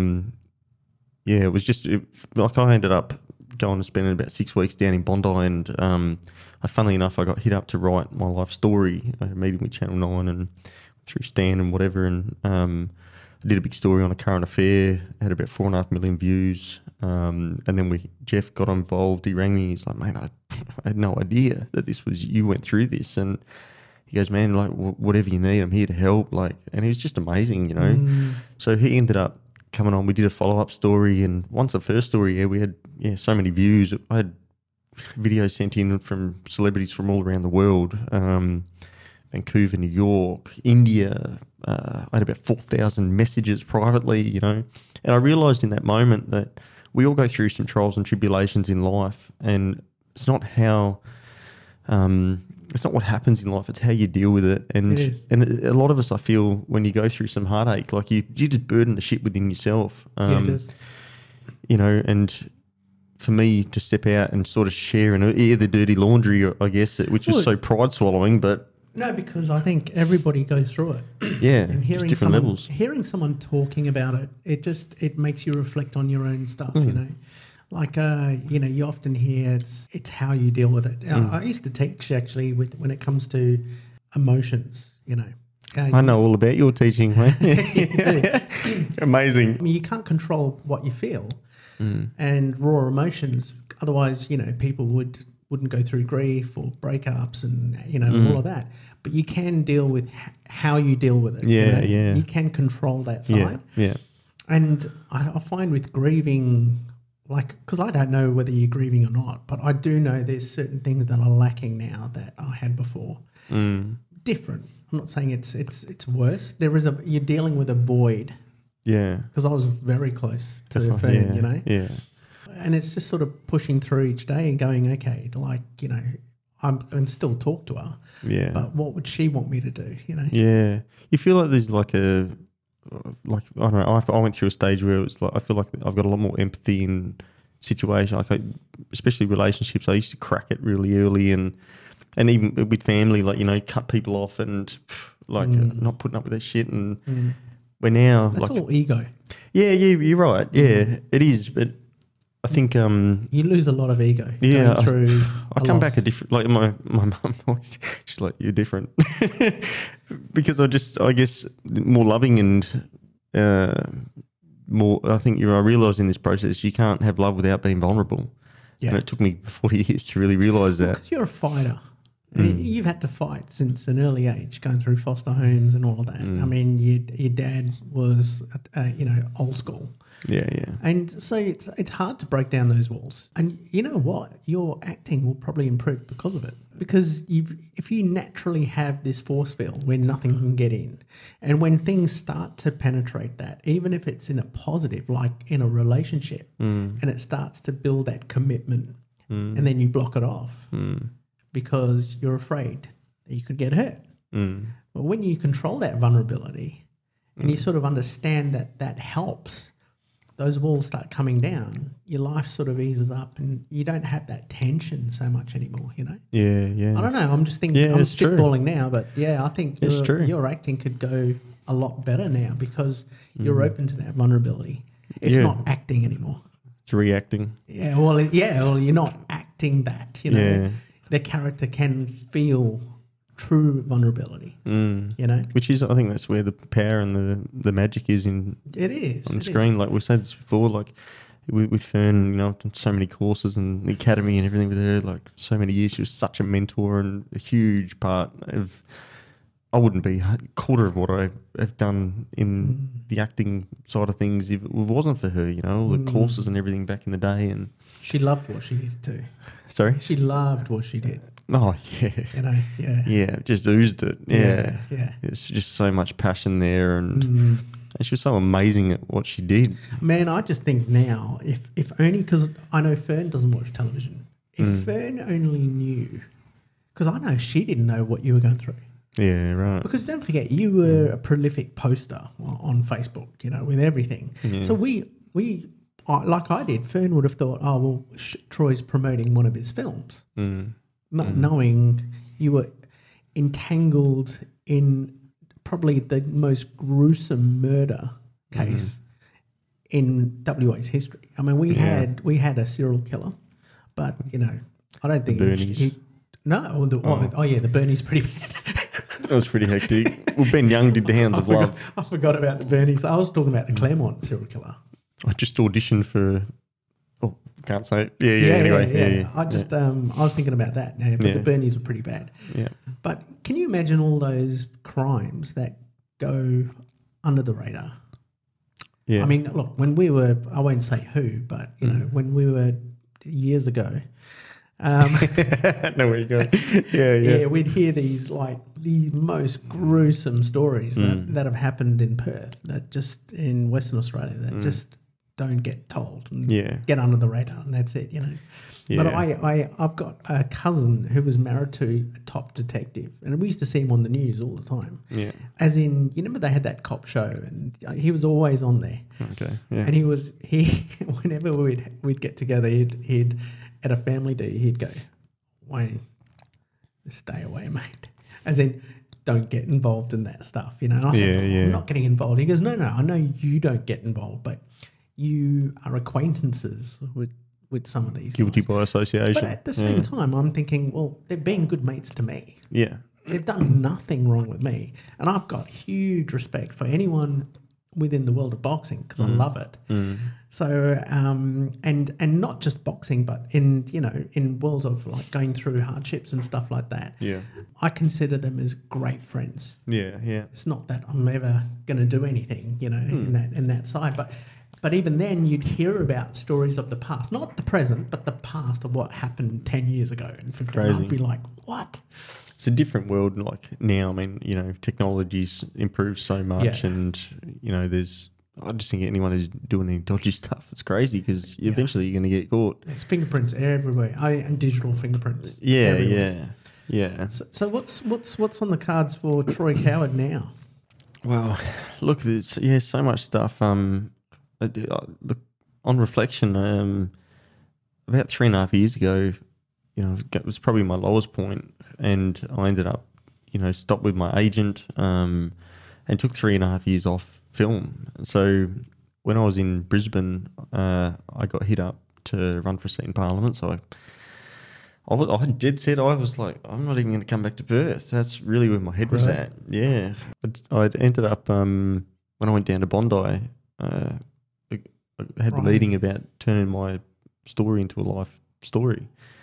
Yeah, it was just like I ended up going and spending about 6 weeks down in Bondi, and funnily enough, I got hit up to write my life story. I had a meeting with Channel 9 and through Stan and whatever, and I did a big story on a current affair, had about 4.5 million views, and then Jeff got involved. He rang me, he's like, mate, I had no idea that you went through this, and he goes, man, like, whatever you need, I'm here to help, like, and he was just amazing, you know. So he ended up coming on. We did a follow-up story, and once the first story, we had so many views. I had videos sent in from celebrities from all around the world, Vancouver, New York, India. I had about 4,000 messages privately, you know. And I realised in that moment that we all go through some trials and tribulations in life, and it's not how it's not what happens in life; it's how you deal with it. It is. And a lot of us, I feel, when you go through some heartache, like you just burden the shit within yourself. Yeah, it does. You know, and for me to step out and sort of share and air the dirty laundry, I guess, which is so pride swallowing, but No, because I think everybody goes through it. yeah, And just different levels. Hearing someone talking about it, it makes you reflect on your own stuff, you know. Like, you often hear it's how you deal with it. I used to teach, actually, when it comes to emotions, you know. I know all about your teaching, mate. Amazing. I mean, you can't control what you feel and raw emotions. Otherwise, you know, people wouldn't go through grief or breakups and, you know, all of that. But you can deal with how you deal with it. Yeah, you know? yeah. You can control that side. Yeah. And I find with grieving, like, because I don't know whether you're grieving or not, but I do know there's certain things that are lacking now that I had before. Different. I'm not saying it's worse. You're dealing with a void. Yeah. Because I was very close to Fern, you know. Yeah. And it's just sort of pushing through each day and going, okay, like, you know, I can still talk to her. Yeah. But what would she want me to do, you know? Yeah. You feel like there's like I don't know, I went through a stage where it was like, I feel like I've got a lot more empathy in situations, like especially relationships. I used to crack it really early and even with family, like, you know, cut people off and like not putting up with that shit. And we're now That's like, all ego. yeah, you're right. Yeah, it is. But I think you lose a lot of ego. Yeah, going through I come back a different. Like my mum always, she's like, you're different because I guess more loving and more. I think I realised in this process you can't have love without being vulnerable. Yeah. And it took me 40 years to really realise that. Because you're a fighter. You've had to fight since an early age, going through foster homes and all of that. I mean, your dad was, you know, old school. Yeah. And so it's hard to break down those walls. And you know what? Your acting will probably improve because of it. Because if you naturally have this force field where nothing can get in, and when things start to penetrate that, even if it's in a positive, like in a relationship, and it starts to build that commitment, and then you block it off because you're afraid that you could get hurt. But when you control that vulnerability and you sort of understand that helps, those walls start coming down, your life sort of eases up and you don't have that tension so much anymore, you know? Yeah. I don't know. I'm just thinking, I'm spitballing now, but yeah, I think your acting could go a lot better now because you're open to that vulnerability. It's not acting anymore. It's reacting. Yeah, well, you're not acting that, you know? Yeah. The character can feel true vulnerability, you know? Which is, I think that's where the power and the magic is on the screen. Like we've said this before, like with Fern, you know, I've done so many courses and the academy and everything with her, like so many years. She was such a mentor and a huge part of, I wouldn't be a quarter of what I have done in the acting side of things if it wasn't for her, you know, all the courses and everything back in the day. And she loved what she did too. Sorry? She loved what she did. Oh, yeah. You know, yeah. Yeah, just oozed it. Yeah. Yeah. It's just so much passion there and she was so amazing at what she did. Man, I just think now, if only, because I know Fern doesn't watch television, if Fern only knew, because I know she didn't know what you were going through. Yeah, right. Because don't forget, you were a prolific poster on Facebook, you know, with everything. Yeah. So we like I did, Fern would have thought, oh, well, Troy's promoting one of his films. Not knowing you were entangled in probably the most gruesome murder case in WA's history. I mean, we had a serial killer, but, you know, I don't think the Bernie's pretty bad. That was pretty hectic. Well, Ben Young did The Hounds of Love. I forgot about the Bernie's. I was talking about the Claremont serial killer. I just auditioned for... Oh, can't say it. Yeah. Anyway. I just I was thinking about that now, but the Bernies were pretty bad. Yeah. But can you imagine all those crimes that go under the radar? Yeah. I mean, look, when we were, I won't say who, but, you know, when we were years ago... know where you go. Yeah, we'd hear these the most gruesome stories that have happened in Perth, that just in Western Australia, that just don't get told. And Yeah. get under the radar, and that's it. But I've got a cousin who was married to a top detective, and we used to see him on the news all the time. Yeah. As in, you remember they had that cop show, and he was always on there. Okay. Yeah. And whenever we'd get together, he'd at a family day, he'd go, Wayne, stay away, mate. As in, don't get involved in that stuff, And I said, I'm not getting involved. He goes, no, I know you don't get involved, but you are acquaintances with some of these Guilty guys. by association. But at the same time, I'm thinking, well, they've been good mates to me. Yeah. They've done nothing wrong with me. And I've got huge respect for anyone within the world of boxing because I love it. So, and not just boxing, but in worlds of like going through hardships and stuff like that. Yeah. I consider them as great friends. Yeah. Yeah. It's not that I'm ever going to do anything, in that side, but even then, you'd hear about stories of the past, not the present, but the past of what happened 10 years ago and 15. Crazy. I'd be like, what? It's a different world. Like now, I mean, technology's improved so much, Yeah. and I just think anyone who's doing any dodgy stuff, it's crazy because eventually you're going to get caught. There's fingerprints everywhere, and digital fingerprints. Yeah, everywhere. yeah. So what's on the cards for Troy Coward now? Well, look, there's so much stuff. Look, on reflection, about 3.5 years ago, it was probably my lowest point, and I ended up, stopped with my agent, and took 3.5 years off film. So when I was in Brisbane, I got hit up to run for seat in Parliament. So I did said I was like, I'm not even going to come back to Perth. That's really where my head was Right. at. Yeah, I'd ended up when I went down to Bondi. I had the Right. meeting about turning my story into a life story,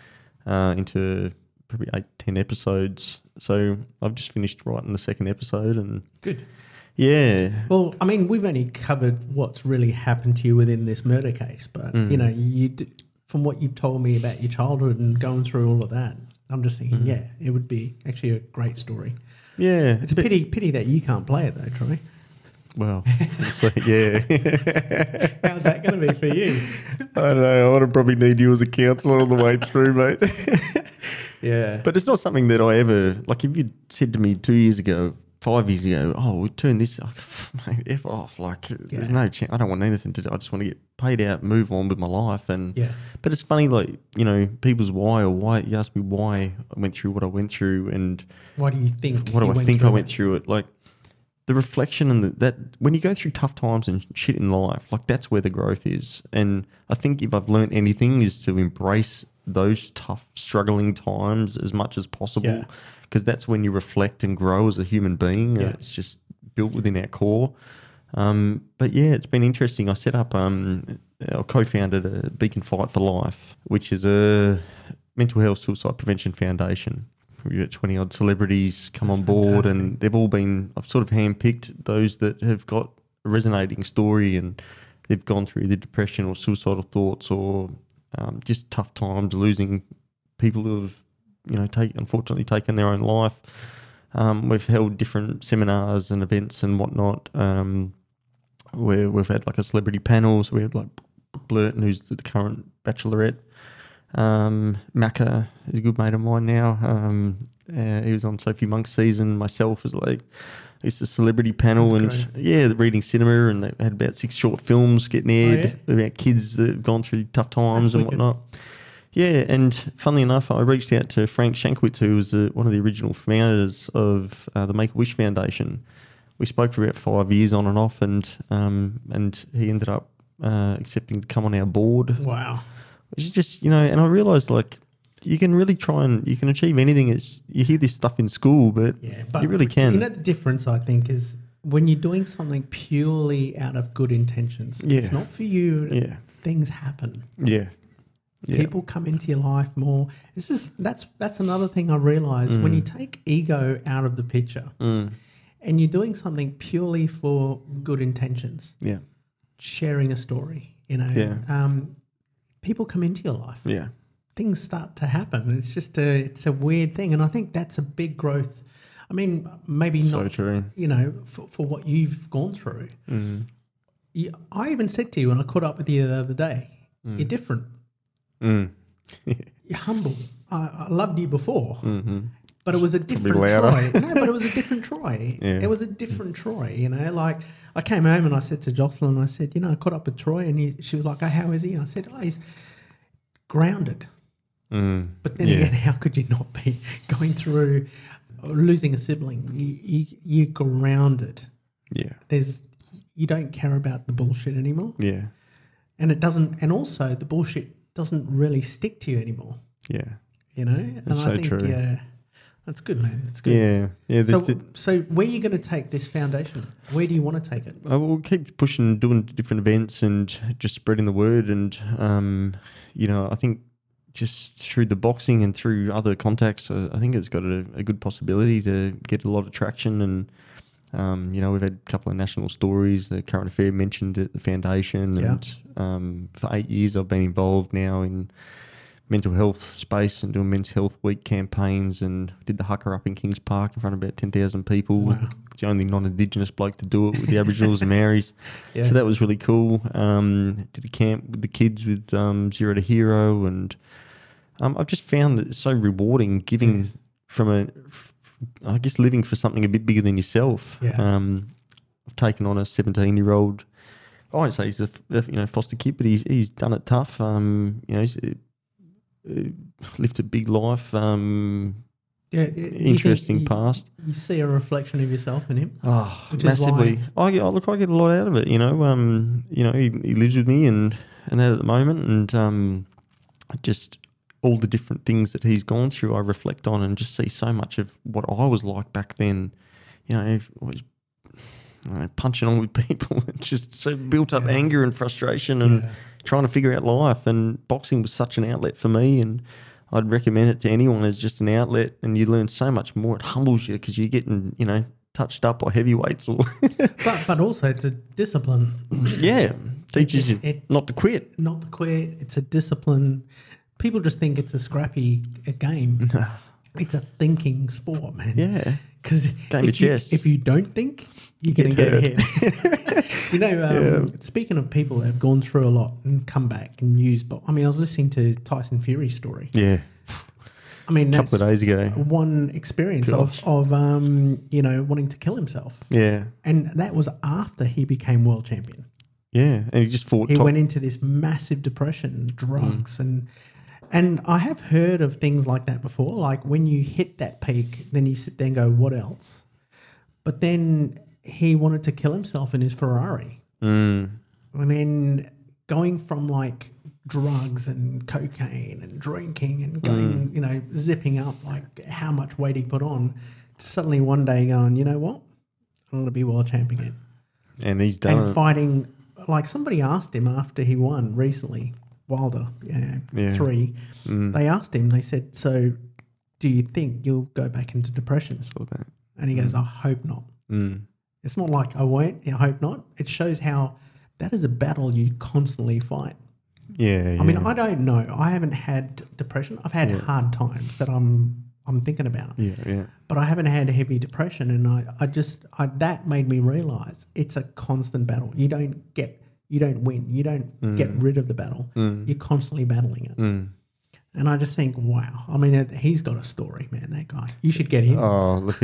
into probably 8-10 episodes. So I've just finished writing the second episode, and Good. yeah, Well, I mean, we've only covered what's really happened to you within this murder case, but from what you've told me about your childhood and going through all of that, I'm just thinking, it would be actually a great story. yeah, It's a pity that you can't play it though, Troy. well, so, yeah. How's that going to be for you? I don't know. I would probably need you as a counsellor all the way through, mate. Yeah. But it's not something that I ever, like if you said to me 2 years ago, 5 years ago, oh, we'll turn this, mate, F off. Like there's no chance. I don't want anything to do. I just want to get paid out, move on with my life. And but it's funny, like, people's why you ask me why I went through what I went through, and Why do you think? what do you I went think through I went it? through it. Like the reflection and that when you go through tough times and shit in life, like that's where the growth is. And I think if I've learned anything is to embrace those tough, struggling times as much as possible, because that's when you reflect and grow as a human being. Yeah. It's just built within our core. But yeah, it's been interesting. I set up, I co-founded a Beacon Fight for Life, which is a mental health suicide prevention foundation. We've got 20 odd celebrities come on board, fantastic. and they've all been, I've sort of handpicked those that have got a resonating story and they've gone through the depression or suicidal thoughts or just tough times, losing people who have, unfortunately taken their own life. We've held different seminars and events and whatnot, where we've had like a celebrity panel. So we have like Blurton, who's the current Bachelorette. Macca is a good mate of mine now. He was on Sophie Monk's season. Myself was like, it's a celebrity panel. That's And the reading cinema, and they had about 6 short films getting aired about kids that have gone through tough times and wicked. whatnot. Yeah, and funnily enough, I reached out to Frank Shankwitz, who was one of the original founders of the Make-A-Wish Foundation. We spoke for about 5 years on and off, and he ended up accepting to come on our board. Wow. Which is just, and I realised, like, you can really try and you can achieve anything. You hear this stuff in school, but you really can. The difference, I think, is when you're doing something purely out of good intentions. Yeah. It's not for you. Yeah. Things happen. Yeah. People come into your life more. It's just that's another thing I realised. When you take ego out of the picture and you're doing something purely for good intentions, Yeah. sharing a story, people come into your life. Yeah. Things start to happen. It's just it's a weird thing, and I think that's a big growth. I mean, maybe So not, true. for what you've gone through. I even said to you when I caught up with you the other day, you're different. Mm. You're humble. I loved you before, but it was a different louder. Troy. No, but it was a different Troy. Yeah. It was a different Troy, you know. Like I came home and I said to Jocelyn, I said, I caught up with Troy, and she was like, "Oh, how is he?" I said, "Oh, he's grounded." But then again, how could you not be going through losing a sibling? You're grounded. Yeah. You don't care about the bullshit anymore. Yeah. And it doesn't, and also the bullshit doesn't really stick to you anymore. Yeah. You know? And That's so true. Yeah, that's good, man. That's good. Yeah. Yeah. So where are you going to take this foundation? Where do you want to take it? I will keep pushing, doing different events and just spreading the word. And, I think just through the boxing and through other contacts, I think it's got a good possibility to get a lot of traction. And, we've had a couple of national stories. The Current Affair mentioned at the foundation. And for 8 years, I've been involved now in mental health space and doing Men's Health Week campaigns, and did the Hucker up in Kings Park in front of about 10,000 people. Wow. It's the only non-Indigenous bloke to do it with the Aboriginals and Maoris. Yeah. So that was really cool. Did a camp with the kids with Zero to Hero, and I've just found that it's so rewarding giving I guess living for something a bit bigger than yourself. Yeah. I've taken on a 17-year-old. I won't say he's a foster kid, but he's done it tough. He's lived a big life. Interesting past. You see a reflection of yourself in him. Oh, which massively. Is why, I get a lot out of it. He lives with me and that at the moment, and just all the different things that he's gone through, I reflect on and just see so much of what I was like back then. Always punching on with people, and just so built up anger and frustration and trying to figure out life. And boxing was such an outlet for me, and I'd recommend it to anyone as just an outlet. And you learn so much more. It humbles you because you're getting, touched up by heavyweights. but also it's a discipline. Yeah, teaches you not to quit. Not to quit. It's a discipline. People just think it's a scrappy game. No. It's a thinking sport, man. Yeah. Because if you don't think, you're going to get hit. Speaking of people that have gone through a lot and come back and used, I was listening to Tyson Fury's story. Yeah. That's a couple of days ago. One experience of wanting to kill himself. Yeah. And that was after he became world champion. Yeah. And he just fought. He went into this massive depression, drugs, and I have heard of things like that before. Like when you hit that peak, then you sit there and go, what else? But then he wanted to kill himself in his Ferrari. And then going from like drugs and cocaine and drinking and going, zipping up like how much weight he put on, to suddenly one day going, you know what? I'm going to be world champion again. And he's done and fighting, like somebody asked him after he won recently, Wilder, 3. They asked him, they said, so do you think you'll go back into depression? Saw that. And he goes, I hope not. It's not like I won't, I hope not. It shows how that is a battle you constantly fight. Yeah. I mean, I don't know. I haven't had depression. I've had hard times that I'm thinking about. Yeah. But I haven't had heavy depression, and I that made me realise it's a constant battle. You don't win. You don't get rid of the battle. You're constantly battling it. And I just think, wow. I mean, he's got a story, man, that guy. You should get him. Oh, look,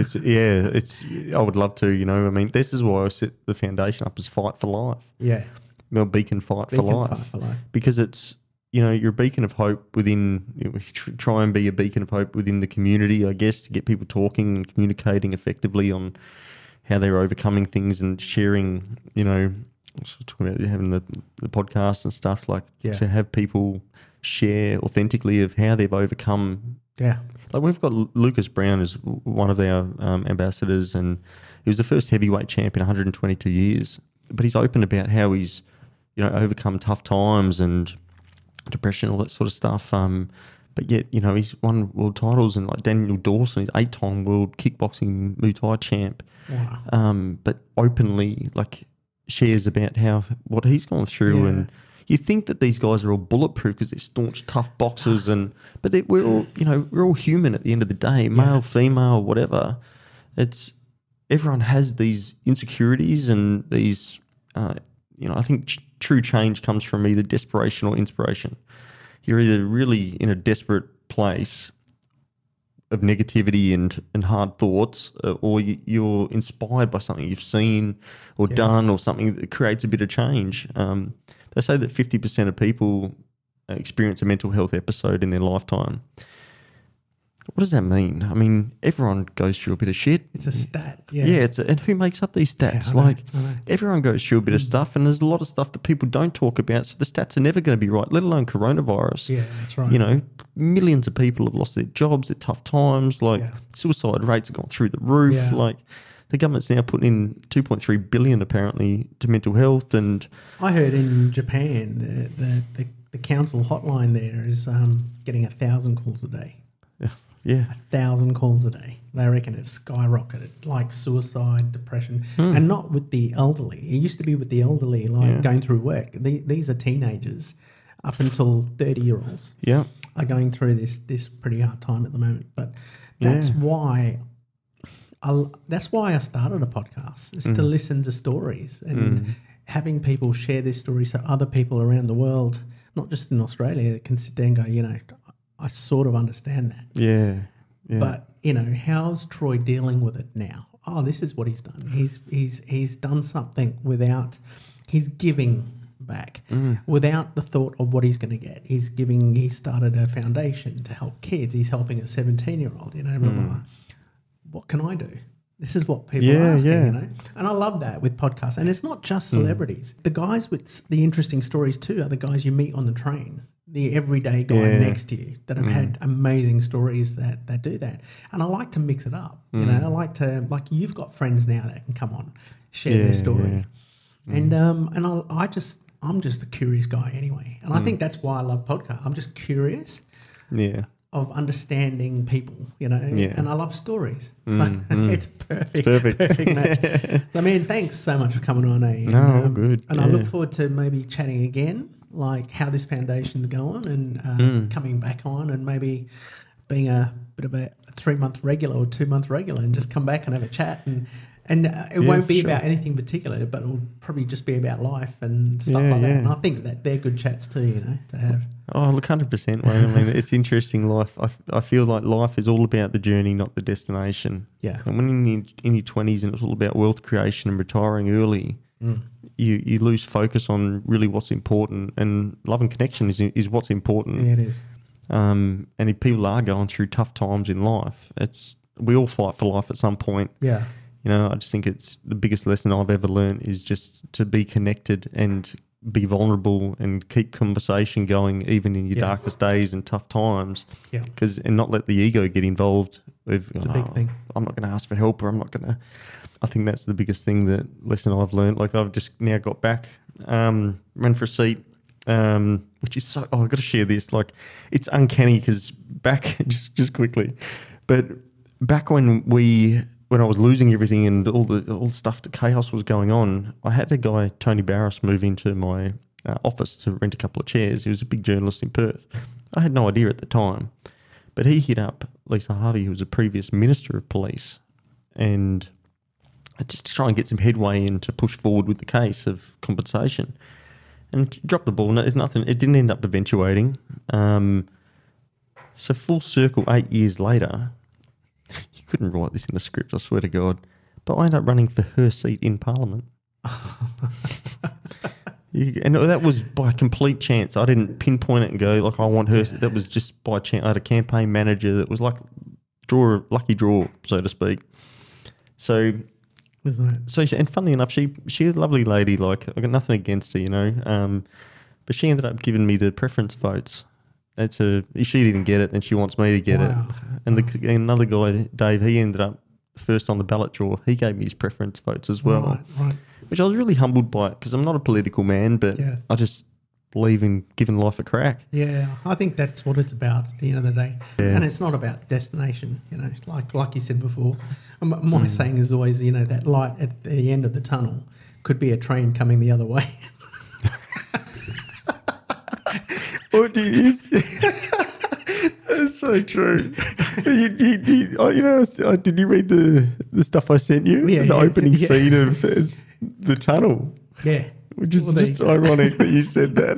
I would love to, I mean, this is why I set the foundation up as Fight for Life. Yeah. Beacon Fight for Life. Because it's, you're a beacon of hope within, try and be a beacon of hope within the community, I guess, to get people talking and communicating effectively on how they're overcoming things and sharing, talking about having the podcast and stuff, to have people share authentically of how they've overcome. Yeah. Like we've got Lucas Brown as one of our ambassadors, and he was the first heavyweight champ in 122 years. But he's open about how he's, overcome tough times and depression, all that sort of stuff. But yet, he's won world titles, and like Daniel Dawson, he's 8-time world kickboxing Muay Thai champ. Wow. But openly, shares about what he's gone through, and you think that these guys are all bulletproof because they're staunch, tough boxers, but we're all, we're all human at the end of the day, male, female, whatever. Everyone has these insecurities and these, I think true change comes from either desperation or inspiration. You're either really in a desperate place of negativity and hard thoughts, or you're inspired by something you've seen or done, or something that creates a bit of change. They say that 50% of people experience a mental health episode in their lifetime. What does that mean? I mean, everyone goes through a bit of shit. It's a stat. Yeah. Yeah, and who makes up these stats? I know. Everyone goes through a bit of stuff, and there's a lot of stuff that people don't talk about, so the stats are never going to be right, let alone coronavirus. Yeah, that's right. Millions of people have lost their jobs at tough times. Suicide rates have gone through the roof. Yeah. The government's now putting in $2.3 billion apparently to mental health. And I heard in Japan, the council hotline there is getting 1,000 calls a day. Yeah. 1,000 calls a day. They reckon it's skyrocketed, like suicide, depression, and not with the elderly. It used to be with the elderly, going through work. These are teenagers up until 30-year-olds. Yeah. Are going through this pretty hard time at the moment. But that's why I started a podcast, is to listen to stories and having people share their stories, so other people around the world, not just in Australia, can sit there and go, I sort of understand that. Yeah. But, how's Troy dealing with it now? Oh, this is what he's done. He's done something he's giving back without the thought of what he's going to get. He started a foundation to help kids. He's helping a 17-year-old, blah, blah, blah. What can I do? This is what people are asking, And I love that with podcasts. And it's not just celebrities. The guys with the interesting stories too are the guys you meet on the train, the everyday guy next to you that have had amazing stories that do that. And I like to mix it up. I like to, you've got friends now that can come on, share their story. Yeah. And I'm just a curious guy anyway. And I think that's why I love podcasts. I'm just curious. Yeah. Of understanding people, and I love stories. So it's perfect. Perfect match. Thanks so much for coming on. Good. And I look forward to maybe chatting again, like how this foundation's going, and coming back on, and maybe being a bit of a 3-month regular or 2-month regular, and just come back and have a chat. And it won't be about anything particular, but it'll probably just be about life and stuff like that. And I think that they're good chats too, to have. Oh, look, 100%. Wayne. It's interesting life. I feel like life is all about the journey, not the destination. Yeah. And when you're in your 20s and it's all about wealth creation and retiring early, you lose focus on really what's important. And love and connection is what's important. Yeah, it is. And if people are going through tough times in life, we all fight for life at some point. Yeah. I just think it's the biggest lesson I've ever learned is just to be connected and be vulnerable and keep conversation going even in your darkest days and tough times. Yeah. And not let the ego get involved with, it's a big thing. I'm not going to ask for help, or I'm not going to. I think that's the biggest thing, lesson I've learned. I've just now got back, ran for a seat, which is so, I've got to share this. It's uncanny because back, just quickly, but back when I was losing everything and all the stuff, the chaos was going on, I had a guy, Tony Barris, move into my office to rent a couple of chairs. He was a big journalist in Perth. I had no idea at the time, but he hit up Lisa Harvey, who was a previous Minister of Police, and just to try and get some headway and to push forward with the case of compensation. And dropped the ball. No, it's nothing. It didn't end up eventuating. So full circle, 8 years later. You couldn't write this in a script, I swear to God. But I ended up running for her seat in Parliament. And that was by complete chance. I didn't pinpoint it and go, I want her. Yeah. That was just by chance. I had a campaign manager that was lucky draw, so to speak. So, isn't it? And funnily enough, she's a lovely lady. I got nothing against her, but she ended up giving me the preference votes. She didn't get it, and she wants me to get it. And another guy, Dave, he ended up first on the ballot draw. He gave me his preference votes as well, right. Which I was really humbled by, because I'm not a political man, but I just believe in giving life a crack. Yeah, I think that's what it's about at the end of the day. Yeah. And it's not about destination, like you said before. My saying is always, that light at the end of the tunnel could be a train coming the other way. What do you That's so true. Did you read the stuff I sent you? Yeah, the opening scene of the tunnel. Yeah. Which is Well, there just you go. ironic that you said that.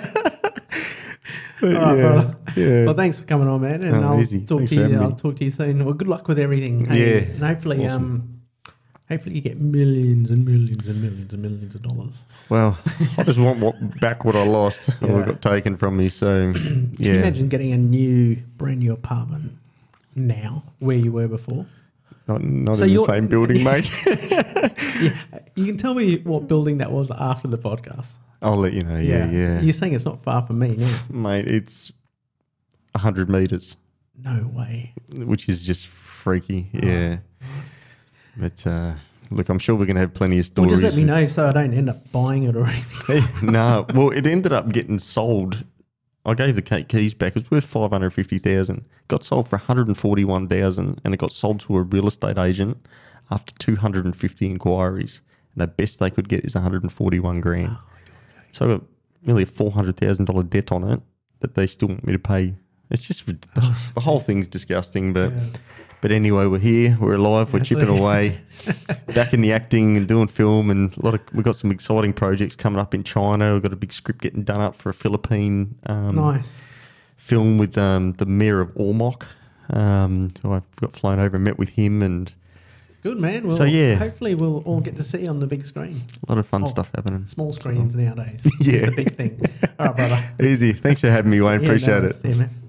But All right, brother. yeah. Well, thanks for coming on, man, and Oh, I'll easy. talk Thanks to for you. having me. I'll talk to you soon. Well, good luck with everything. Hey, Yeah. and hopefully, Awesome. hopefully you get millions and millions and millions and millions of dollars. Well, I just want back what I lost or Yeah. got taken from me. So, Can you yeah. imagine getting a brand new apartment now where you were before? Not So in the you're- same building, mate. Yeah, you can tell me what building that was after the podcast. I'll let you know. Yeah. You're saying it's not far from me now. Mate, it's 100 meters, No way. which is just freaky. Yeah. But look, I'm sure we're going to have plenty of Well, stories. just let me know so I don't end up buying it or anything. No, well, it ended up getting sold. I gave the keys back. It was worth 550,000. Got sold for 141,000, and it got sold to a real estate agent after 250 inquiries. And the best they could get is 141 grand. So I got nearly a $400,000 debt on it that they still want me to pay. It's just the whole thing's disgusting. But anyway, we're here, we're alive, we're chipping away, back in the acting and doing film, and we've got some exciting projects coming up in China. We've got a big script getting done up for a Philippine Nice. film with the mayor of Ormoc, who I've got flown over and met with him, and Good, man. Well, So, yeah. hopefully we'll all get to see you on the big screen. a lot of fun Oh, stuff happening. Small screens nowadays. Yeah. It's the big thing. All right, brother. Easy. Thanks for having me, Wayne. Yeah, no Appreciate worries. it. See you, man.